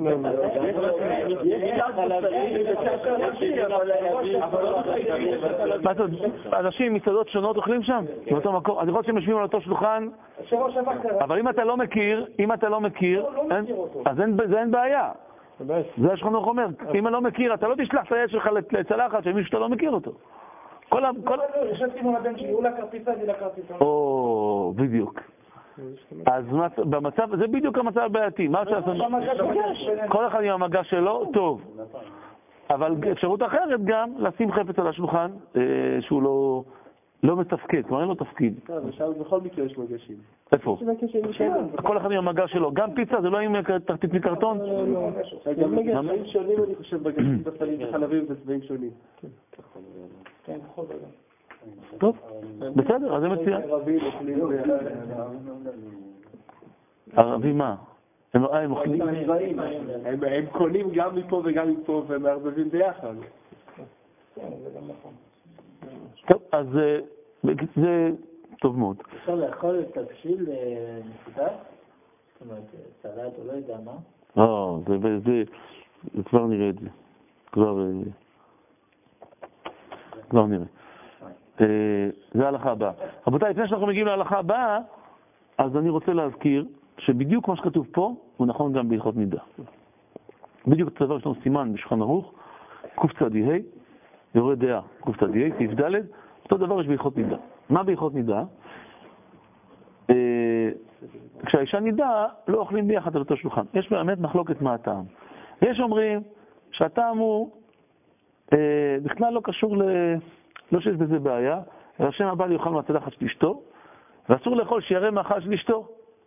מה זאת? אנשים מסעדות שונות אוכלים שם? באותו מקום? אני יכול שהם יושבים על אותו שולחן? אבל אם אתה לא מכיר, אז אין בעיה. זה השולחן ערוך אומר. אם אני לא מכיר, אתה לא תשלח את היד שלך לצלחת של מישהו שאתה לא מכיר אותו. ישבתי מול הבן שלי, הוא לכרטיסה, אני לכרטיסה. או, בדיוק. אז במצב, זה בדיוק המצב הבעייתי. מה אפשר לעשות? כל אחד עם המגש שלו, טוב. אבל אפשרות אחרת גם לשים חפץ על השולחן שהוא לא מתפקד, כלומר אין לו תפקיד. עכשיו בכל מקרה יש מגשים. איפה? כל אחד עם המגש שלו. גם פיצה זה לא עם תחתית מקרטון? גם מגשים שונים אני חושב, מגשים בפנים וחלבים זה צבעים שונים. כן, בכל דבר. טוב, בסדר, אז זה מצוין. ערבים מה? הם אוכלים? הם קונים גם מפה וגם מפה ומערבבים ביחד. טוב, אז זה טוב מאוד. אפשר לאכול תבשיל משותף? זאת אומרת, סלט או לא יודע מה? זה כבר נראה את זה. כבר נראה. זה ההלכה הבאה. רבותיי, לפני שאנחנו מגיעים להלכה הבאה, אז אני רוצה להזכיר שבדיוק מה שכתוב פה, הוא נכון גם בהלכות נידה. בדיוק את הדבר שלנו סימן בשולחן ערוך, קצ"ה, יורה דעה, קצ"ה, סעיף ד', אותו דבר יש בהלכות נידה. מה בהלכות נידה? כשהאישה נידה, לא אוכלים ביחד על אותו שולחן. יש באמת מחלוקת מה הטעם. יש אומרים שהטעם הוא בכלל לא קשור לא שיש בזה בעיה, אלא שם הבא יאכל מהצלחת של אשתו, ואסור לאכול שיראה מאכל של אשתו.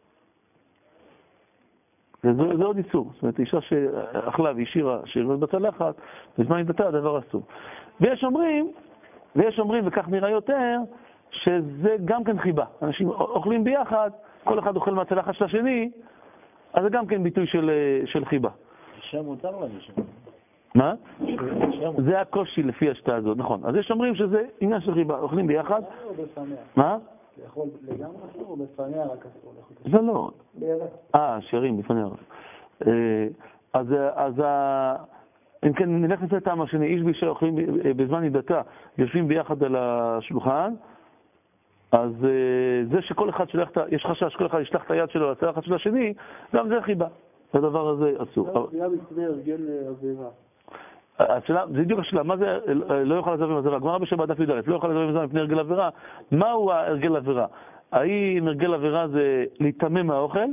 זה עוד איסור. זאת אומרת, אישה שאכלה והשאירה שיראה בצלחת, בזמן נידתה הדבר אסור. ויש אומרים, וכך נראה יותר, שזה גם כן חיבה. אנשים אוכלים ביחד, כל אחד אוכל מהצלחת של השני, אז זה גם כן ביטוי של חיבה. שם מותר לנו שם. מה? זה הקושי לפי השתה הזאת, נכון. אז יש אומרים שזה עניין של חיבה, אוכלים ביחד. מה? לאכול לגמרי אסור או בפניה רק אסור? זה לא. שירים בפניה רק. אז אם כן, נלך לפי הטעם השני, איש ואישה אוכלים בזמן נידתה, יושבים ביחד על השולחן, אז זה שכל אחד יש חשש שכל אחד ישלח את היד שלו לצד אחד של השני, גם זה חיבה. הדבר הזה אסור. זה היה מפני הרגל עבירה. השאלה, זה בדיוק השאלה, מה זה לא יוכל לזרום עם עבירה? גמרא בשבת דף י"א, לא יוכל לזרום עם עבירה מפני הרגל עבירה. מהו הרגל עבירה? האם הרגל עבירה זה להתאמם מהאוכל?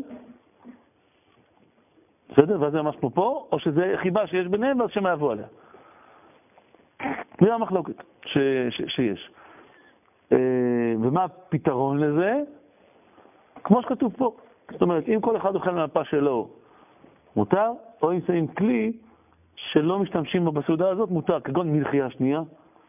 בסדר? ואז זה ממש כמו פה, או שזה חיבה שיש ביניהם ואז שמה יבוא עליה. זה המחלוקת שיש. ומה הפתרון לזה? כמו שכתוב פה. זאת אומרת, אם כל אחד אוכל מהפה שלו, מותר, או אם שמים כלי שלא משתמשים בו בסעודה הזאת, מותר, כגון מלחייה שנייה.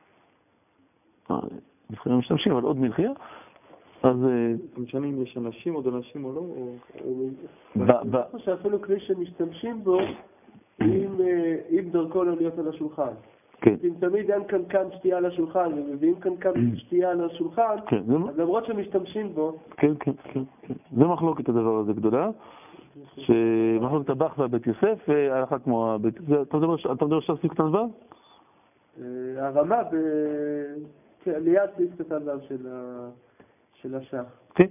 מלחייה משתמשים, אבל עוד מלחייה. אז... משנה אם יש אנשים, עוד אנשים או לא? אני חושב שאפילו כלי שמשתמשים בו, אם דרכו לא להיות על השולחן. כן. אם תמיד אין קנקן שתייה על השולחן, ומביאים קנקן שתייה על השולחן, אז למרות שמשתמשים בו... כן. זה מחלוקת הדבר הזה גדולה, שמחלוקת הבח והבית יוסף, והלכה כמו הבית... אתה מדבר עכשיו סעיף קטן ו'? הרמה ליד סעיף קטן ו' של השח. כן.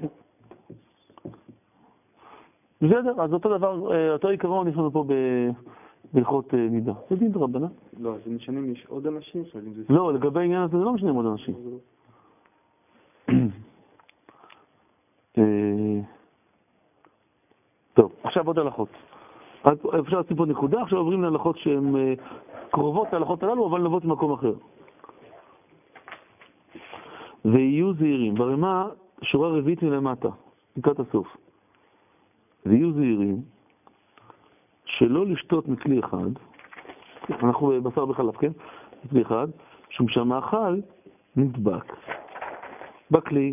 בסדר, אז אותו דבר, אותו עיקרון יש לנו פה בהלכות נידה. זה דין דרבנן. לא, זה משנה אם יש עוד אנשים? לא, לגבי העניין הזה זה לא משנה אם עוד אנשים. טוב, עכשיו עוד הלכות. אפשר לשים פה נקודה, עכשיו עוברים להלכות שהן קרובות להלכות הללו, אבל נובעות ממקום אחר. ויהיו זהירים. ברמה שורה רביעית מלמטה, לקראת הסוף. ויהיו זהירים שלא לשתות מכלי אחד, אנחנו בבשר בחלב, כן? מכלי אחד, שום שהמאכל נדבק בכלי.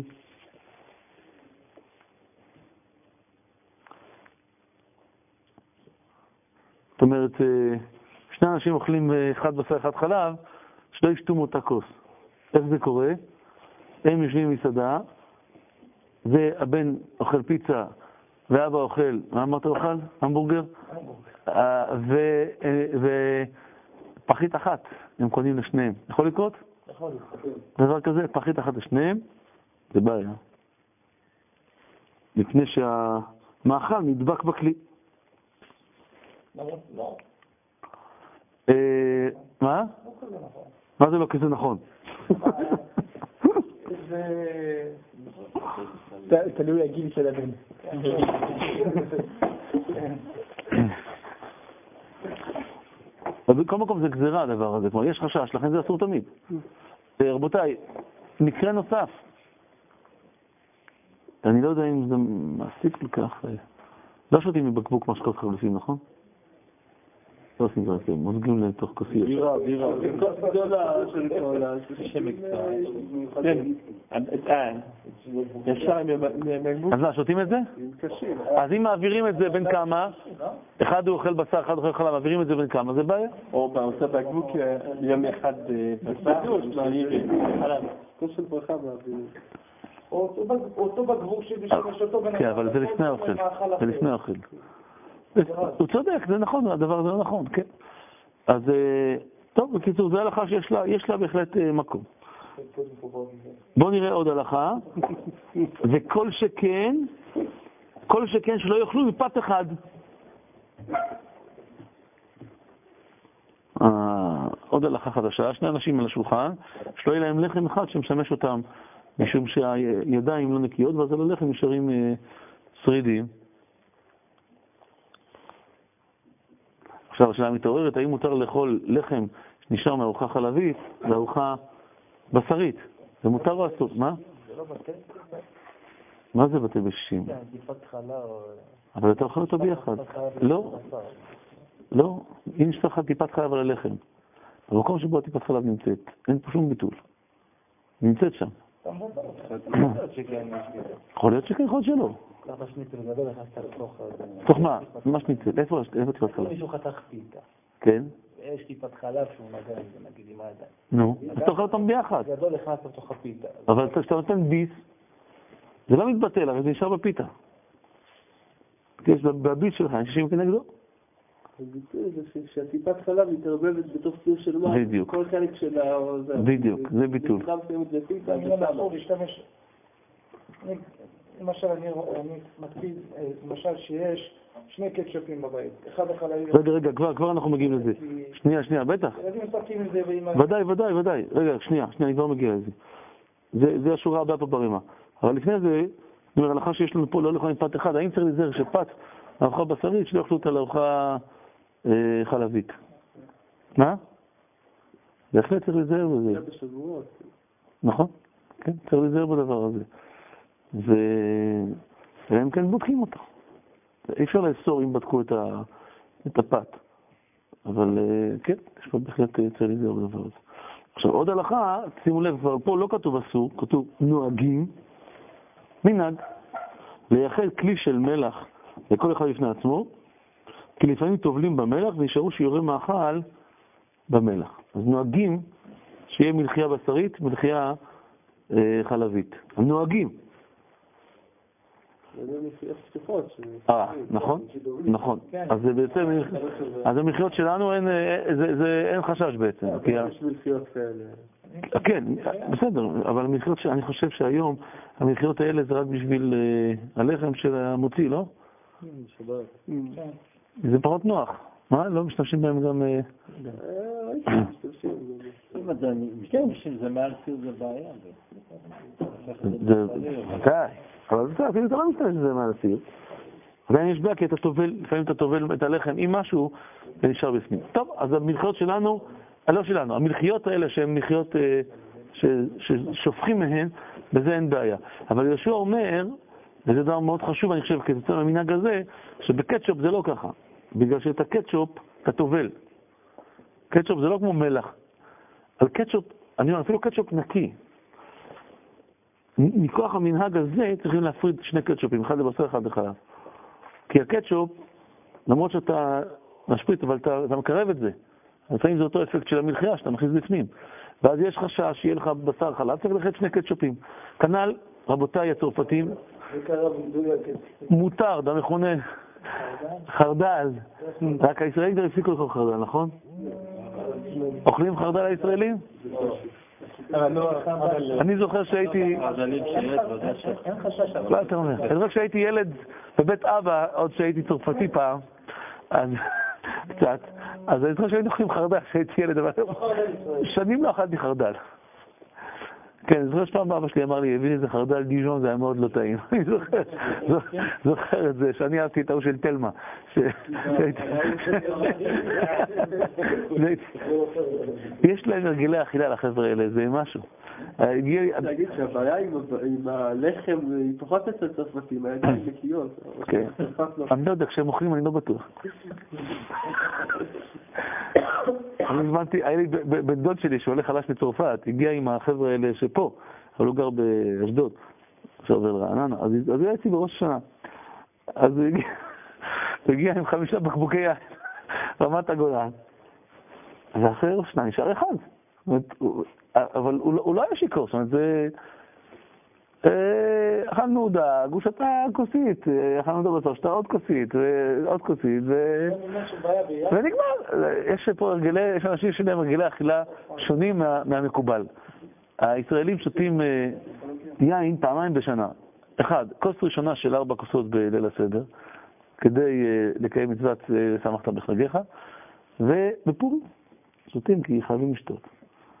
זאת אומרת, שני אנשים אוכלים אחד בשר אחד חלב, שלא ישתו מאותה כוס. איך זה קורה? הם יושבים במסעדה, והבן אוכל פיצה, ואבא אוכל, מה אמרת אוכל? המבורגר? ופחית אחת, הם קונים לשניהם. יכול לקרות? יכול לקרות. דבר כזה, פחית אחת לשניהם, זה בעיה. לפני שהמאכל נדבק בכלי. לא. מה? מה זה לא כזה נכון? תלוי הגיל של הבן. בכל מקום זה גזירה הדבר הזה, כלומר יש חשש, לכן זה אסור תמיד. רבותיי, מקרה נוסף, אני לא יודע אם זה מעסיק כל כך, לא שותים מבקבוק משקות חלופים, נכון? לא עושים דברים כאלה, מוזגים לתוך כוסיות. בירה. גדולה של כל שמן קצת. ישר מבקבוק. אז מה, שותים את זה? קשים. אז אם מעבירים את זה בין כמה, אחד הוא אוכל בשר, אחד אוכל חלב, מעבירים את זה בין כמה, זה בעיה? או בעושה בקבוק יום אחד בשר, חלב. כוס של ברכה מעבירים. אותו בקבוק שבשמש אותו בן אדם. כן, אבל זה לפני האוכל. זה לפני האוכל. הוא צודק, זה נכון, הדבר הזה לא נכון, כן. אז, טוב, בקיצור, זו הלכה שיש לה בהחלט מקום. בואו נראה עוד הלכה, וכל שכן שלא יאכלו מפת אחד. עוד הלכה חדשה, שני אנשים על השולחן, שלא יהיה להם לחם אחד שמשמש אותם, משום שהידיים לא נקיות, ואז על הלחם נשארים שרידים. עכשיו השאלה מתעוררת, האם מותר לאכול לחם שנשאר מארוחה חלבית לארוחה בשרית? זה מותר או אסור? מה? זה לא בטל? מה זה בטל בשישים? כן, טיפת חלב. אבל אתה אוכל אותו ביחד. לא, אם יש לך טיפת חלב על הלחם, במקום שבו הטיפת חלב נמצאת, אין פה שום ביטול. נמצאת שם. יכול להיות שכן, יכול להיות שלא. ככה שניצל גדול, נכנסת לתוך... תוך מה? מה שניצל? איפה טיפת חלב? מישהו חתך פיתה. כן? יש טיפת חלב שהוא נגע עם זה, נגיד, עם הידיים. נו, אז תאכל אותם ביחד. גדול נכנס לתוך הפיתה. אבל כשאתה נותן ביס, זה לא מתבטל, הרי זה נשאר בפיתה. יש בביס שלך, יש 60 כנגדו. הביטוי זה שהטיפת חלב מתערבבת בתוך סיר של מים. בדיוק. כל חלק של זה. בדיוק, זה ביטול. למשל, אני מקפיד, למשל שיש שני קטשופים בבית. אחד החלבים... רגע, כבר אנחנו מגיעים לזה. שנייה, בטח. ילדים מסתכלים את זה באמא... ודאי. רגע, שנייה, אני כבר מגיע לזה. זה השורה הבאה פה ברימה. אבל לפני זה, אני אומר, הלכה שיש לנו פה לא לאכול עם פת אחד, האם צריך לזהר שפת ארוחה בשרית שלא יאכלו אותה לארוחה חלבית? מה? בהחלט צריך לזהר בזה. נכון? כן, צריך לזהר בדבר הזה. והם כן בודקים אותו. אי אפשר לאסור אם בדקו את הפת. אבל כן, יש פה בהחלט צריך לזהר בדבר הזה. עכשיו, עוד הלכה, שימו לב, כבר פה לא כתוב אסור, כתוב נוהגים, מנהג, לייחד כלי של מלח לכל אחד לפני עצמו, כי לפעמים טובלים במלח ונשארו שיורי מאכל במלח. אז נוהגים שיהיה מלחייה בשרית, מלחייה חלבית. נוהגים. נכון. אז זה בעצם, אז המלחיות שלנו אין חשש בעצם. יש מלחיות כאלה. כן, בסדר, אבל המלחיות, אני חושב שהיום המלחיות האלה זה רק בשביל הלחם של המוציא, לא? זה פחות נוח. מה? לא משתמשים בהם גם... זה מעל סיר זה בעיה. די, אבל זה אפילו אתה לא משתמש בזה מעל הסיר. עדיין יש בעיה כי לפעמים אתה טובל את הלחם עם משהו ונשאר בפנים. טוב, אז המלחיות שלנו, לא שלנו, המלחיות האלה שהן מלחיות ששופכים מהן, בזה אין בעיה. אבל יהושע אומר, וזה דבר מאוד חשוב, אני חושב, כתוצאה מהמנהג הזה, שבקטשופ זה לא ככה. בגלל שאת הקטשופ אתה טובל. קטשופ זה לא כמו מלח. על קטשופ, אני אומר, אפילו קטשופ נקי. מכוח המנהג הזה צריכים להפריד שני קטשופים, אחד לבשר, אחד לחלב. כי הקטשופ, למרות שאתה משפריץ, אבל אתה מקרב את זה. לפעמים זה אותו אפקט של המלחייה שאתה מכניס בפנים. ואז יש חשש שיהיה לך בשר חלב, צריך ללכת שני קטשופים. כנ"ל, רבותיי הצרפתים, מותר, זה מכונה חרדל. רק הישראלים כבר הפסיקו לאכול חרדל, נכון? אוכלים חרדל הישראלים? אני זוכר שהייתי... לא, אתה אומר. אני זוכר שהייתי ילד בבית אבא, עוד שהייתי צרפתי פעם, אז קצת. אז אני זוכר שהייתי אוכלים חרדל כשהייתי ילד, אבל שנים לא אכלתי חרדל. כן, אני זוכר שפעם אבא שלי אמר לי, הביא איזה חרדל דיז'ון, זה היה מאוד לא טעים. אני זוכר את זה, שאני אהבתי את ההוא של תלמה. יש להם הרגלי אכילה לחבר'ה האלה, זה משהו. להגיד שהבעיה עם הלחם היא פחות אצל צרפתים, הידיים נקיות. כן, אני לא יודע, כשהם אוכלים אני לא בטוח. אני הזמנתי, היה לי בן דוד שלי שהולך חלש לצרפת, הגיע עם החבר'ה האלה שפה, אבל הוא גר באשדוד, עכשיו עובר לרעננה, אז הוא היה אצלי בראש השנה. אז הוא הגיע עם 5 בקבוקי יין, רמת הגולן. ואחרי ראש השנה נשאר אחד. אבל הוא לא היה שיקור, זאת אומרת, זה... אכלנו דג, הוא שתה כוסית, אכלנו דג בשר, שתה עוד כוסית, ועוד כוסית, ונגמר. יש פה הרגלי, יש אנשים שלהם הרגלי אכילה שונים מהמקובל. הישראלים שותים יין פעמיים בשנה. אחד, כוס ראשונה של 4 כוסות בליל הסדר, כדי לקיים מצוות שמחת בחגיך, ובפורים שותים כי חייבים לשתות.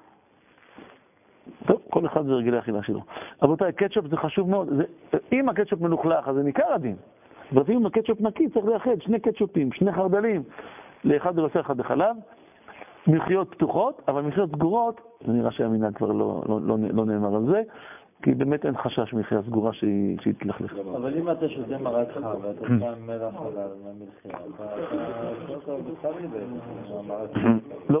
טוב, כל אחד זה רגילי אכילה שלו. רבותיי, קטשופ זה חשוב מאוד. אם הקטשופ מלוכלך, אז זה ניכר הדין. אבל אם הקטשופ נקי, צריך לאחד 2 קטשופים, 2 חרדלים, לאחד לבשר, אחד לחלב, מלחיות פתוחות, אבל מלחיות סגורות, זה נראה שהמנהג כבר לא נאמר על זה, כי באמת אין חשש מלחייה סגורה שהיא תלכלך. אבל אם אתה שותה מרק חם ואתה שם מלח עליו מהמלחייה, לא,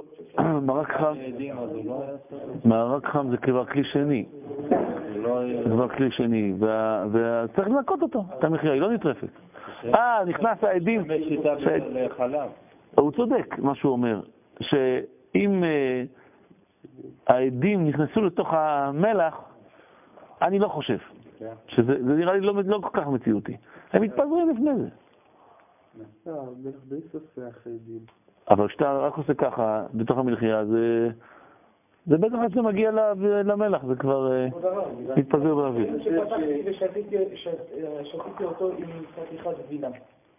מרק חם זה כבר כלי שני. זה כבר כלי שני, וצריך לנקות אותו, את המלחייה, היא לא נטרפת. נכנס העדים... הוא צודק, מה שהוא אומר, שאם העדים נכנסו לתוך המלח, אני לא חושב. שזה נראה לי לא כל כך מציאותי. הם מתפזרים לפני זה. המלך באיס עושה אחרי דין. אבל כשאתה רק עושה ככה, בתוך המלחייה, זה בטח עד שמגיע למלח, זה כבר מתפזר באוויר. שפתחתי ושתיתי אותו עם חתיכת גבינה.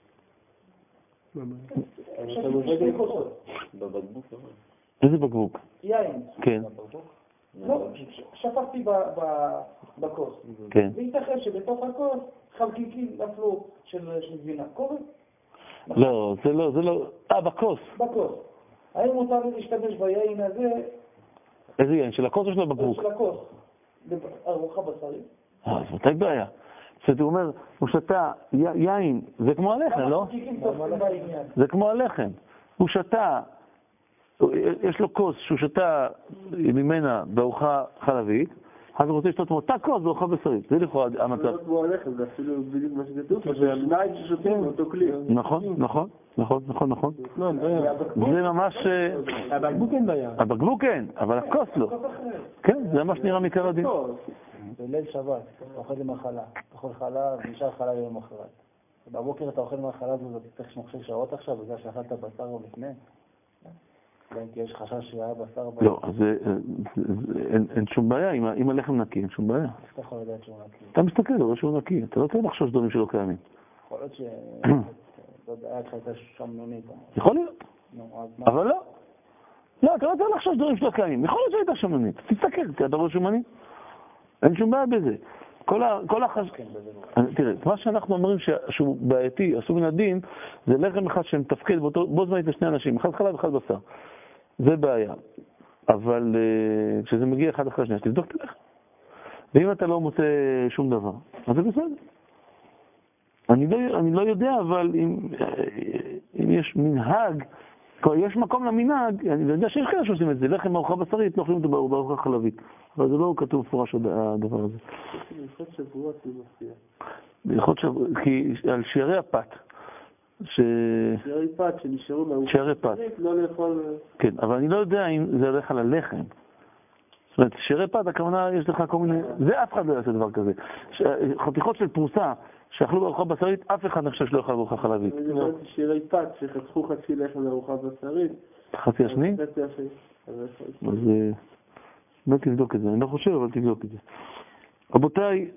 שתיתי 2 כוסות. בבקבוק? איזה בקבוק? יין. כן. לא, שפכתי בכוס. כן. וייתכן שבתוך הכוס חלקיקים נפלו של גבינה. קורה? לא, זה לא, בכוס. בכוס. האם מותר לי להשתמש ביין הזה? איזה יין? של הכוס או של הבקבוק? של הכוס. ארוחה בשרית. אז מתי בעיה? שאתה אומר, הוא שתה יין, זה כמו הלחם, לא? זה כמו הלחם. הוא שתה, יש לו כוס שהוא שתה ממנה בארוחה חלבית, אז הוא רוצה לשתות מאותה כוס בארוחה בשרית. זה לכאורה המצב. זה לא כמו הלחם, זה אפילו בדיוק מה שכתוב, זה המים ששותים באותו כלי. נכון. זה ממש... הבקבוק אין בעיה. הבקבוק אין, אבל הכוס לא. כן, זה ממש נראה מקר הדין. בליל שבת, אתה אוכל עם החלה, אתה אוכל חלה ונשאר חלה יום אחרת. בבוקר אתה אוכל עם החלה הזאת, אתה צריך שמחשב שעות עכשיו, בגלל שאכלת בשר או לפני? כי יש חשש שהיה בשר... לא, אז אין שום בעיה, אם הלחם נקי, אין שום בעיה. אתה יכול לדעת שהוא נקי. אתה מסתכל, אתה רואה שהוא נקי, אתה לא צריך לחשוש דברים שלא קיימים. יכול להיות היה לך הייתה שמנונית. יכול להיות, אבל לא. לא, אתה לא צריך לחשוש דברים שלא קיימים. יכול להיות שהייתה שמנונית, תסתכל, אתה רואה שמנית? אין שום בעיה בזה. כל החש... תראה, מה שאנחנו אומרים שהוא בעייתי, עשו מן הדין, זה לחם אחד שמתפקד בו זמנית לשני אנשים, אחד חלב ואחד בשר. זה בעיה. אבל כשזה מגיע אחד אחרי השני, תבדוק את הלחם. ואם אתה לא מוצא שום דבר, אז זה בסדר. אני לא יודע, אבל אם יש מנהג, יש מקום למנהג, אני יודע שיש כאלה שעושים את זה, לחם ארוחה בשרית, לא אוכלים אותו בארוחה חלבית. אבל זה לא כתוב מפורש הדבר הזה. הלכות שבועות זה מופיע. הלכות שבועות, כי על שערי הפת. שערי פת שנשארו מארוחה בשרית, לא לאכול... כן, אבל אני לא יודע אם זה הולך על הלחם. זאת אומרת, שערי פת, הכוונה, יש לך כל מיני... זה אף אחד לא יעשה דבר כזה. חתיכות של פרוסה שאכלו בארוחה בשרית, אף אחד נחשב שלא יאכל בארוחה חלבית. אני זוכר שערי פת שחתכו חצי לחם לארוחה בשרית. חצי השני? חצי השני. אז... לא תבדוק את זה, אני לא חושב, אבל תבדוק את זה. רבותיי,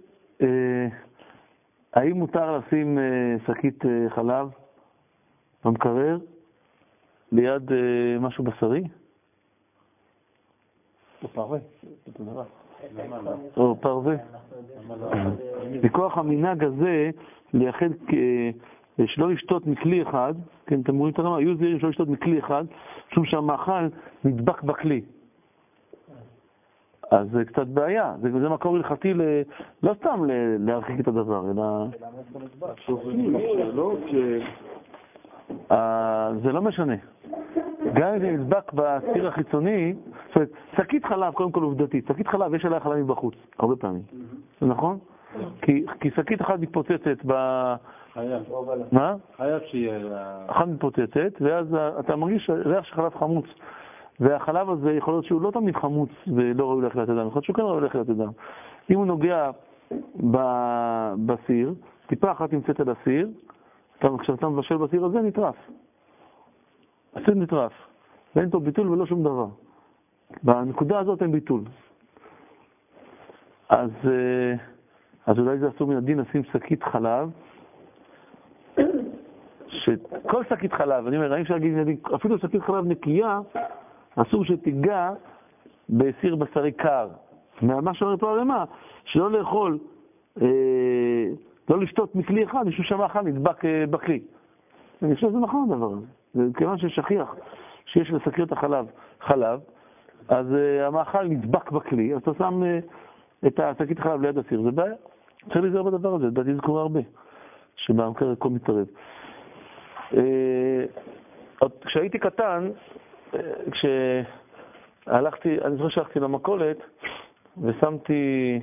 האם מותר לשים שקית חלב במקרר ליד משהו בשרי? או פרווה. או פרווה. מכוח המנהג הזה, לייחד שלא לשתות מכלי אחד, כן, אתם רואים את הרמה, היו זהירים שלא לשתות מכלי אחד, משום שהמאכל נדבק בכלי. אז זה קצת בעיה, זה מקור הלכתי לא סתם להרחיק את הדבר, אלא... זה לא משנה. גם אם זה נדבק בסיר החיצוני, זאת אומרת, שקית חלב, קודם כל עובדתית, שקית חלב יש עליה חלב מבחוץ, הרבה פעמים. זה נכון? כי שקית אחת מתפוצצת ב... חייב. מה? חייב שיהיה... אחת מתפוצצת, ואז אתה מרגיש ריח של חלב חמוץ. והחלב הזה יכול להיות שהוא לא תמיד חמוץ ולא ראוי לאכילת אדם, יכול להיות שהוא כן ראוי לאכילת אדם. אם הוא נוגע בסיר, טיפה אחת נמצאת על הסיר, כשאתה מבשל בסיר הזה נטרף. הסיר נטרף, ואין פה ביטול ולא שום דבר. בנקודה הזאת אין ביטול. אז אולי זה אסור מן הדין לשים שקית חלב, שכל שקית חלב, אני אומר, אפשר להגיד, אפילו שקית חלב נקייה, אסור שתיגע בסיר בשרי קר. מה שאומר פה הרמה, שלא לאכול, לא לשתות מכלי אחד, משהו שמאכל נדבק בכלי. אני חושב שזה נכון הדבר הזה. כיוון ששכיח שיש לשקיות החלב חלב, אז המאכל נדבק בכלי, אז אתה שם את השקית החלב ליד הסיר, זה בעיה. צריך להיזהר בדבר הזה, לדעתי זה קורה הרבה, שבמקרה הכל מתערב. כשהייתי קטן, כשהלכתי, אני זוכר שהלכתי למכולת ושמתי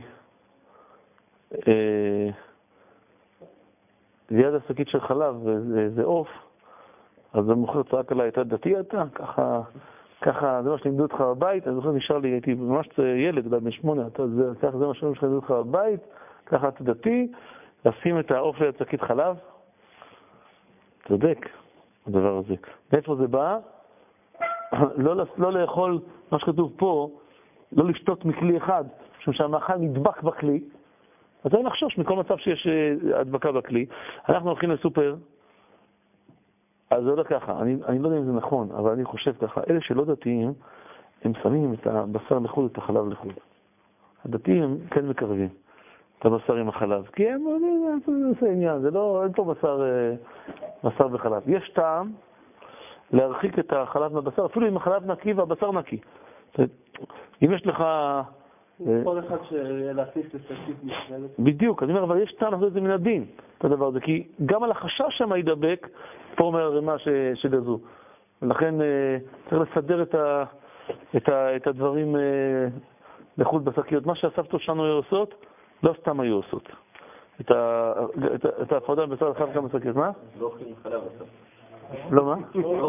ליד השקית של חלב ואיזה עוף, אז המוכר צעק עליי, אתה דתי אתה? ככה, זה מה שלימדו אותך בבית, אני זוכר נשאר לי, הייתי ממש ילד, בן 8, זה מה שלימדו אותך בבית, ככה אתה דתי, לשים את העוף ליד שקית חלב, צודק, הדבר הזה. מאיפה זה בא? לא לאכול, מה שכתוב פה, לא לשתות מכלי אחד, משום שהמאכל נדבק בכלי, אז אין לחשוש מכל מצב שיש הדבקה בכלי. אנחנו הולכים לסופר, אז זה הולך ככה, אני לא יודע אם זה נכון, אבל אני חושב ככה, אלה שלא דתיים, הם שמים את הבשר לחוד, את החלב לחוד. הדתיים כן מקרבים את הבשר עם החלב, כי הם, זה עושה עניין, זה לא, אין פה בשר וחלב. יש טעם להרחיק את החלב מהבשר, אפילו אם החלב נקי והבשר נקי. אם יש לך... כל אחד להכניס לשקית משמלת. בדיוק, אני אומר, אבל יש טעם לעשות את זה מן הדין, את הדבר הזה, כי גם על החשש שם ידבק, פה אומר הרמה שגזו. ולכן צריך לסדר את הדברים לחוד בשקיות. מה שהסבתות שלנו היו עושות, לא סתם היו עושות. את ההפרדה בבשר לחלב גם בשקיות, מה? לא אוכלים חלב בסוף. לא מה?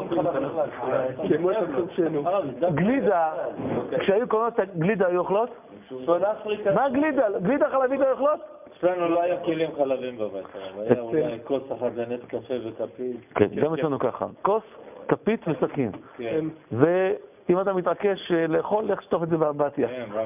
גלידה, כשהיו קוראות את הגלידה היו אוכלות? מה גלידה? גלידה חלבית היו אוכלות? אצלנו לא היה כלים חלבים בבית, היה אולי כוס אחת לנט קפה וכפית. כן, גם אצלנו ככה, כוס, כפית וסכין. ואם אתה מתעקש לאכול, לך שטוף את זה באמבטיה.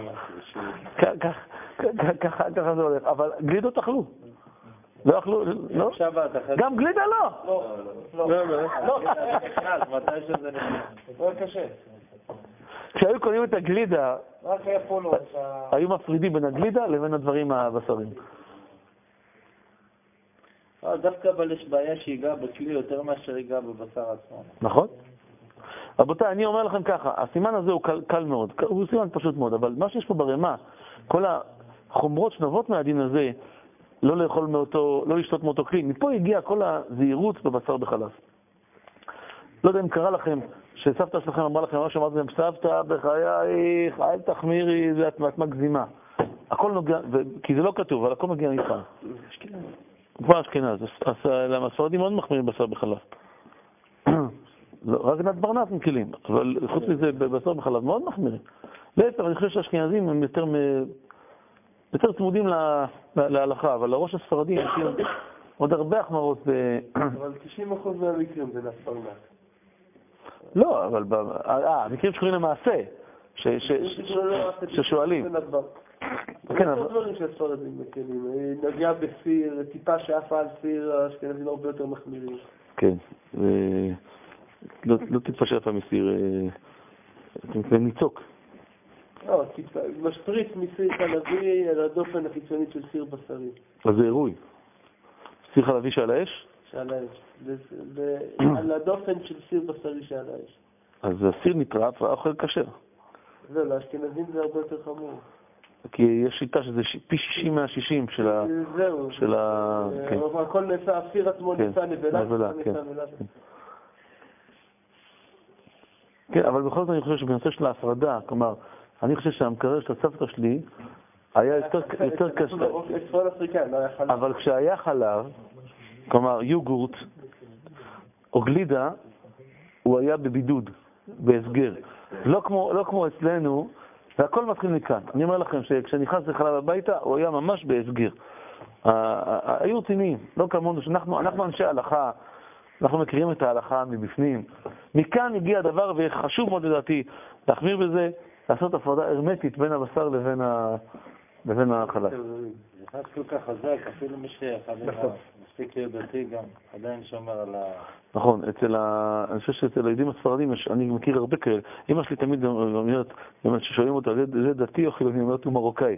ככה זה הולך, אבל גלידות אכלו. לא אכלו, לא? גם גלידה לא! לא, מתי שזה מאוד קשה. כשהיו קונים את הגלידה, רק היה פולו. היו מפרידים בין הגלידה לבין הדברים הבשרים. דווקא אבל יש בעיה שיגע בכלי יותר מאשר יגע בבשר עצמו. נכון? רבותיי, אני אומר לכם ככה, הסימן הזה הוא קל מאוד, הוא סימן פשוט מאוד, אבל מה שיש פה ברמה, כל החומרות שנובעות מהדין הזה, לא לאכול מאותו, לא לשתות מאותו כלי. מפה הגיע כל הזהירות בבשר בחלב. לא יודע אם קרה לכם, שסבתא שלכם אמרה לכם, מה שאמרתם להם, סבתא בחייך, אל תחמירי, את מגזימה. הכל נוגע, כי זה לא כתוב, אבל הכל מגיע מפעם. כבר אשכנז, אז למה הספרדים מאוד מחמירים בשר בחלב. רק נת ברנס מכלים, אבל חוץ מזה בבשר בחלב מאוד מחמירים. להפך, אני חושב שהאשכנזים הם יותר צמודים להלכה, אבל לראש הספרדים יש עוד הרבה החמרות. אבל 90% מהמקרים זה נת ברנס. לא, אבל המקרים שקוראים למעשה, ששואלים. כן, אבל... דברים שהספרדים מקלים, נגע בסיר, טיפה שאפה על סיר, האשכנזים הרבה יותר מחמירים. כן, לא טיפה שאפה מסיר, זה ניצוק. לא, משפריץ מסיר חלבי על הדופן החיצונית של סיר בשרי. אז זה אירוי. סיר חלבי שעל האש? שעל האש. על הדופן של סיר בשרי שעל האש. אז הסיר נטרף והאוכל כשר. זהו, לאשכנזים זה הרבה יותר חמור. כי יש שיטה שזה פי 60 מה-60 של ה... זהו. הכל נעשה, הסיר עצמו נעשה נבלה. כן, אבל בכל זאת אני חושב שבנושא של ההפרדה, כלומר, אני חושב שהמקרר של הסבתא שלי היה יותר קשה. אבל כשהיה חלב, כלומר יוגורט או גלידה, הוא היה בבידוד, בהסגר. לא כמו אצלנו, והכל מתחיל מכאן. אני אומר לכם שכשנכנס לחלב הביתה, הוא היה ממש בהסגר. היו רציניים, לא כמונו, אנחנו אנשי הלכה, אנחנו מכירים את ההלכה מבפנים. מכאן הגיע הדבר, וחשוב מאוד לדעתי להחמיר בזה, לעשות הפרדה הרמטית בין הבשר לבין החלב. זה אחד כל כך חזק, אפילו מי מספיק להיות דתי גם, עדיין שומר על ה... נכון, אני חושב שאצל היהודים הספרדים, אני מכיר הרבה כאלה. אמא שלי תמיד אומרת, ששואלים אותה, זה דתי או חילוני? אני אומרת, הוא מרוקאי.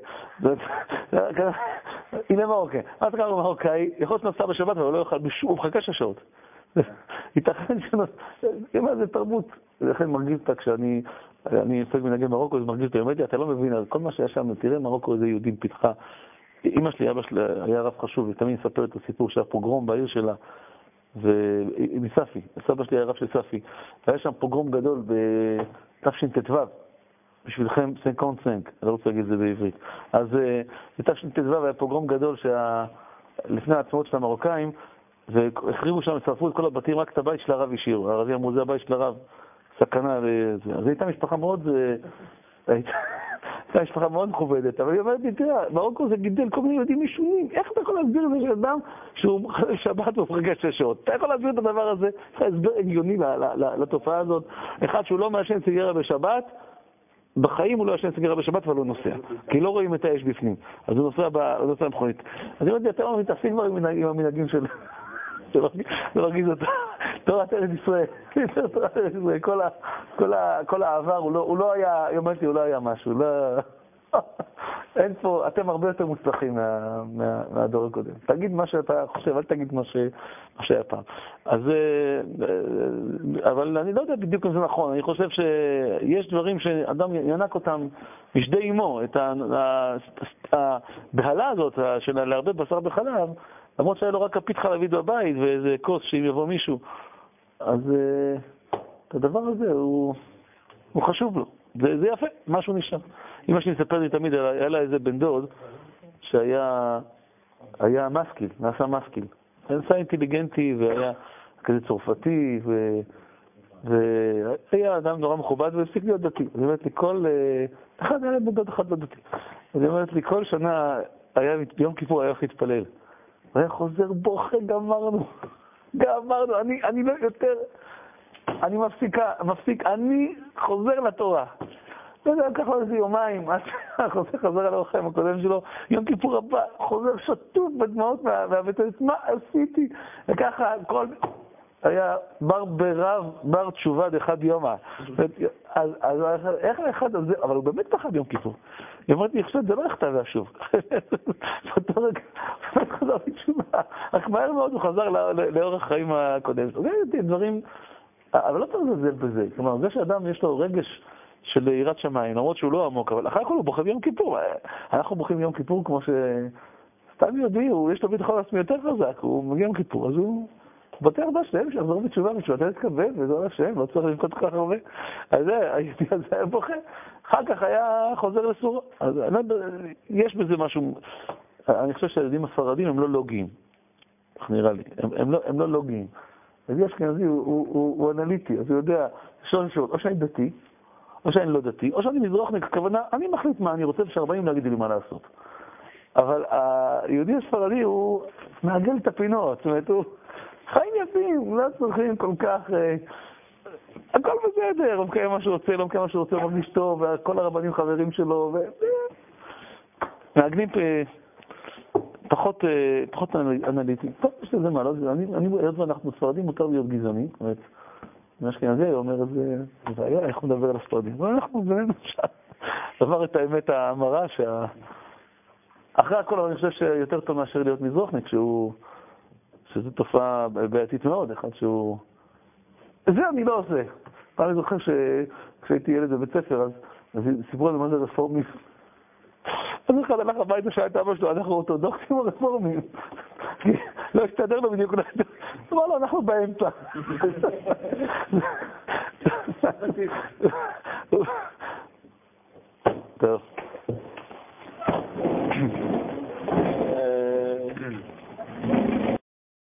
הנה מרוקאי. מה אתה קרא לו מרוקאי? יכול להיות שנוסע בשבת, אבל לא יוכל, הוא מחכה 6 שעות. ייתכן אמא, זה תרבות. לכן מרגיש אותה כשאני עוסק מנהגי מרוקו, זה מרגיש אותה, אמרתי, אתה לא מבין, כל מה שהיה שם, תראה, מרוקו איזה יהודים פיתחה. אמא שלי, אבא שלה היה רב חשוב, ותמיד מספר את הסיפור שהיה פוגרום בעיר שלה, ומספי, סבא שלי היה רב של ספי, והיה שם פוגרום גדול בתש"ט"ו, בשבילכם סנקון סנק, אני לא רוצה להגיד את זה בעברית. אז בתש"ט"ו היה פוגרום גדול לפני העצמאות של המרוקאים, והחריבו שם, שרפו את כל הבתים, רק את הבית של הרב השאירו. הערבי אמרו, זה הבית של הרב, סכנה לזה. אז הייתה משפחה מאוד... הייתה משפחה מאוד מכובדת, אבל היא אומרת לי, תראה, מרוקו זה גידל כל מיני ילדים משונים, איך אתה יכול להסביר לזה שאדם שהוא מחלל שבת ומחכה 6 שעות. אתה יכול להסביר את הדבר הזה? יש לך הסבר הגיוני לתופעה הזאת. אחד שהוא לא מעשן סיגריה בשבת, בחיים הוא לא ישן סיגריה בשבת אבל הוא נוסע, כי לא רואים את האש בפנים, אז הוא נוסע במכונית. אז אם אתם לא מתעסקים כבר עם המנהגים של להרגיז אותה, תורת ארץ ישראל, תורת ארץ ישראל, כל העבר, הוא לא היה, היא אומרת לי, הוא לא היה משהו, אין פה, אתם הרבה יותר מוצלחים מהדור הקודם. תגיד מה שאתה חושב, אל תגיד מה שהיה פעם. אז, אבל אני לא יודע בדיוק אם זה נכון, אני חושב שיש דברים שאדם ינק אותם משדי אימו, את הבהלה הזאת של להרבה בשר בחלב, למרות שהיה לו רק כפית חלבית בבית ואיזה כוס שאם יבוא מישהו. אז הדבר הזה הוא חשוב לו. זה יפה, משהו נשאר. אמא שלי מספרת לי תמיד, היה לה איזה בן דוד שהיה משכיל, נעשה משכיל. נעשה אינטליגנטי והיה כזה צרפתי והיה אדם נורא מכובד והפסיק להיות דתי. אז היא אומרת לי היה לה בן דוד אחד לא דתי. אז היא אומרת לי כל שנה, ביום כיפור היה הולך להתפלל. והיה חוזר בוכה, גמרנו, אני לא יותר, אני מפסיק, אני חוזר לתורה. לא יודע, ככה איזה יומיים, חוזר על האורחיים הקודם שלו, יום כיפור הבא, חוזר שטוף בדמעות מהבית, מה עשיתי? וככה, היה בר תשובה דחד יומא. אז איך לאחד על זה? אבל הוא באמת פחד יום כיפור. היא אומרת לי, חושבת, זה לא נכתב והשוב. באותו רגע, הוא חזר בתשובה. רק מהר מאוד הוא חזר לאורח החיים הקודם. זה דברים, אבל לא צריך לזלזל בזה. כלומר, זה שאדם יש לו רגש של יראת שמיים, למרות שהוא לא עמוק, אבל אחר כך הוא בוכה ביום כיפור. אנחנו בוכים ביום כיפור כמו סתם יודעים, יש לו ביטחון עצמי יותר חזק, הוא מגיע יום כיפור, אז הוא בתי הרבה שלהם שיחזור בתשובה, ותשובתה להתקבל, וזו השם, לא צריך לנקוט כל כך הרבה. אז זה היה בוכה. אחר כך היה חוזר לסורו. אז יש בזה משהו, אני חושב שהילדים הספרדים הם לא לוגיים, נראה לי, הם לא לוגיים. אז יש כאן, הוא אנליטי, אז הוא יודע, או שאני דתי, או שאני לא דתי, או שאני מזרוחניק, הכוונה, אני מחליט מה אני רוצה, ו40 להגיד לי מה לעשות. אבל היהודי הספרדי הוא מעגל את הפינות, זאת אומרת, הוא חיים יפים, לא צריכים כל כך, הכל בסדר, הוא מקיים מה שהוא רוצה, לא מקיים מה שהוא רוצה, הוא מרגיש טוב, וכל הרבנים חברים שלו, מעגלים פחות אנליטיים. טוב, יש לזה מה, היות ואנחנו ספרדים, מותר להיות גזעני, זאת אומרת, מהאשכנזי אומר את זה, איך הוא מדבר על הספרדים? אנחנו באמת דבר את האמת המרה, אחרי הכל אני חושב שיותר טוב מאשר להיות מזרוחניק, שזו תופעה בעייתית מאוד, אחד שהוא... זה אני לא עושה. פעם אני זוכר שכשהייתי ילד בבית ספר, אז סיפרו לנו מה זה רפורמים. אז אחד הלך הביתה שהיה את אבא שלו, אנחנו אורתודוקסים או רפורמים? לא הסתדר לו בדיוק, אמר לו, אנחנו באמצע. טוב.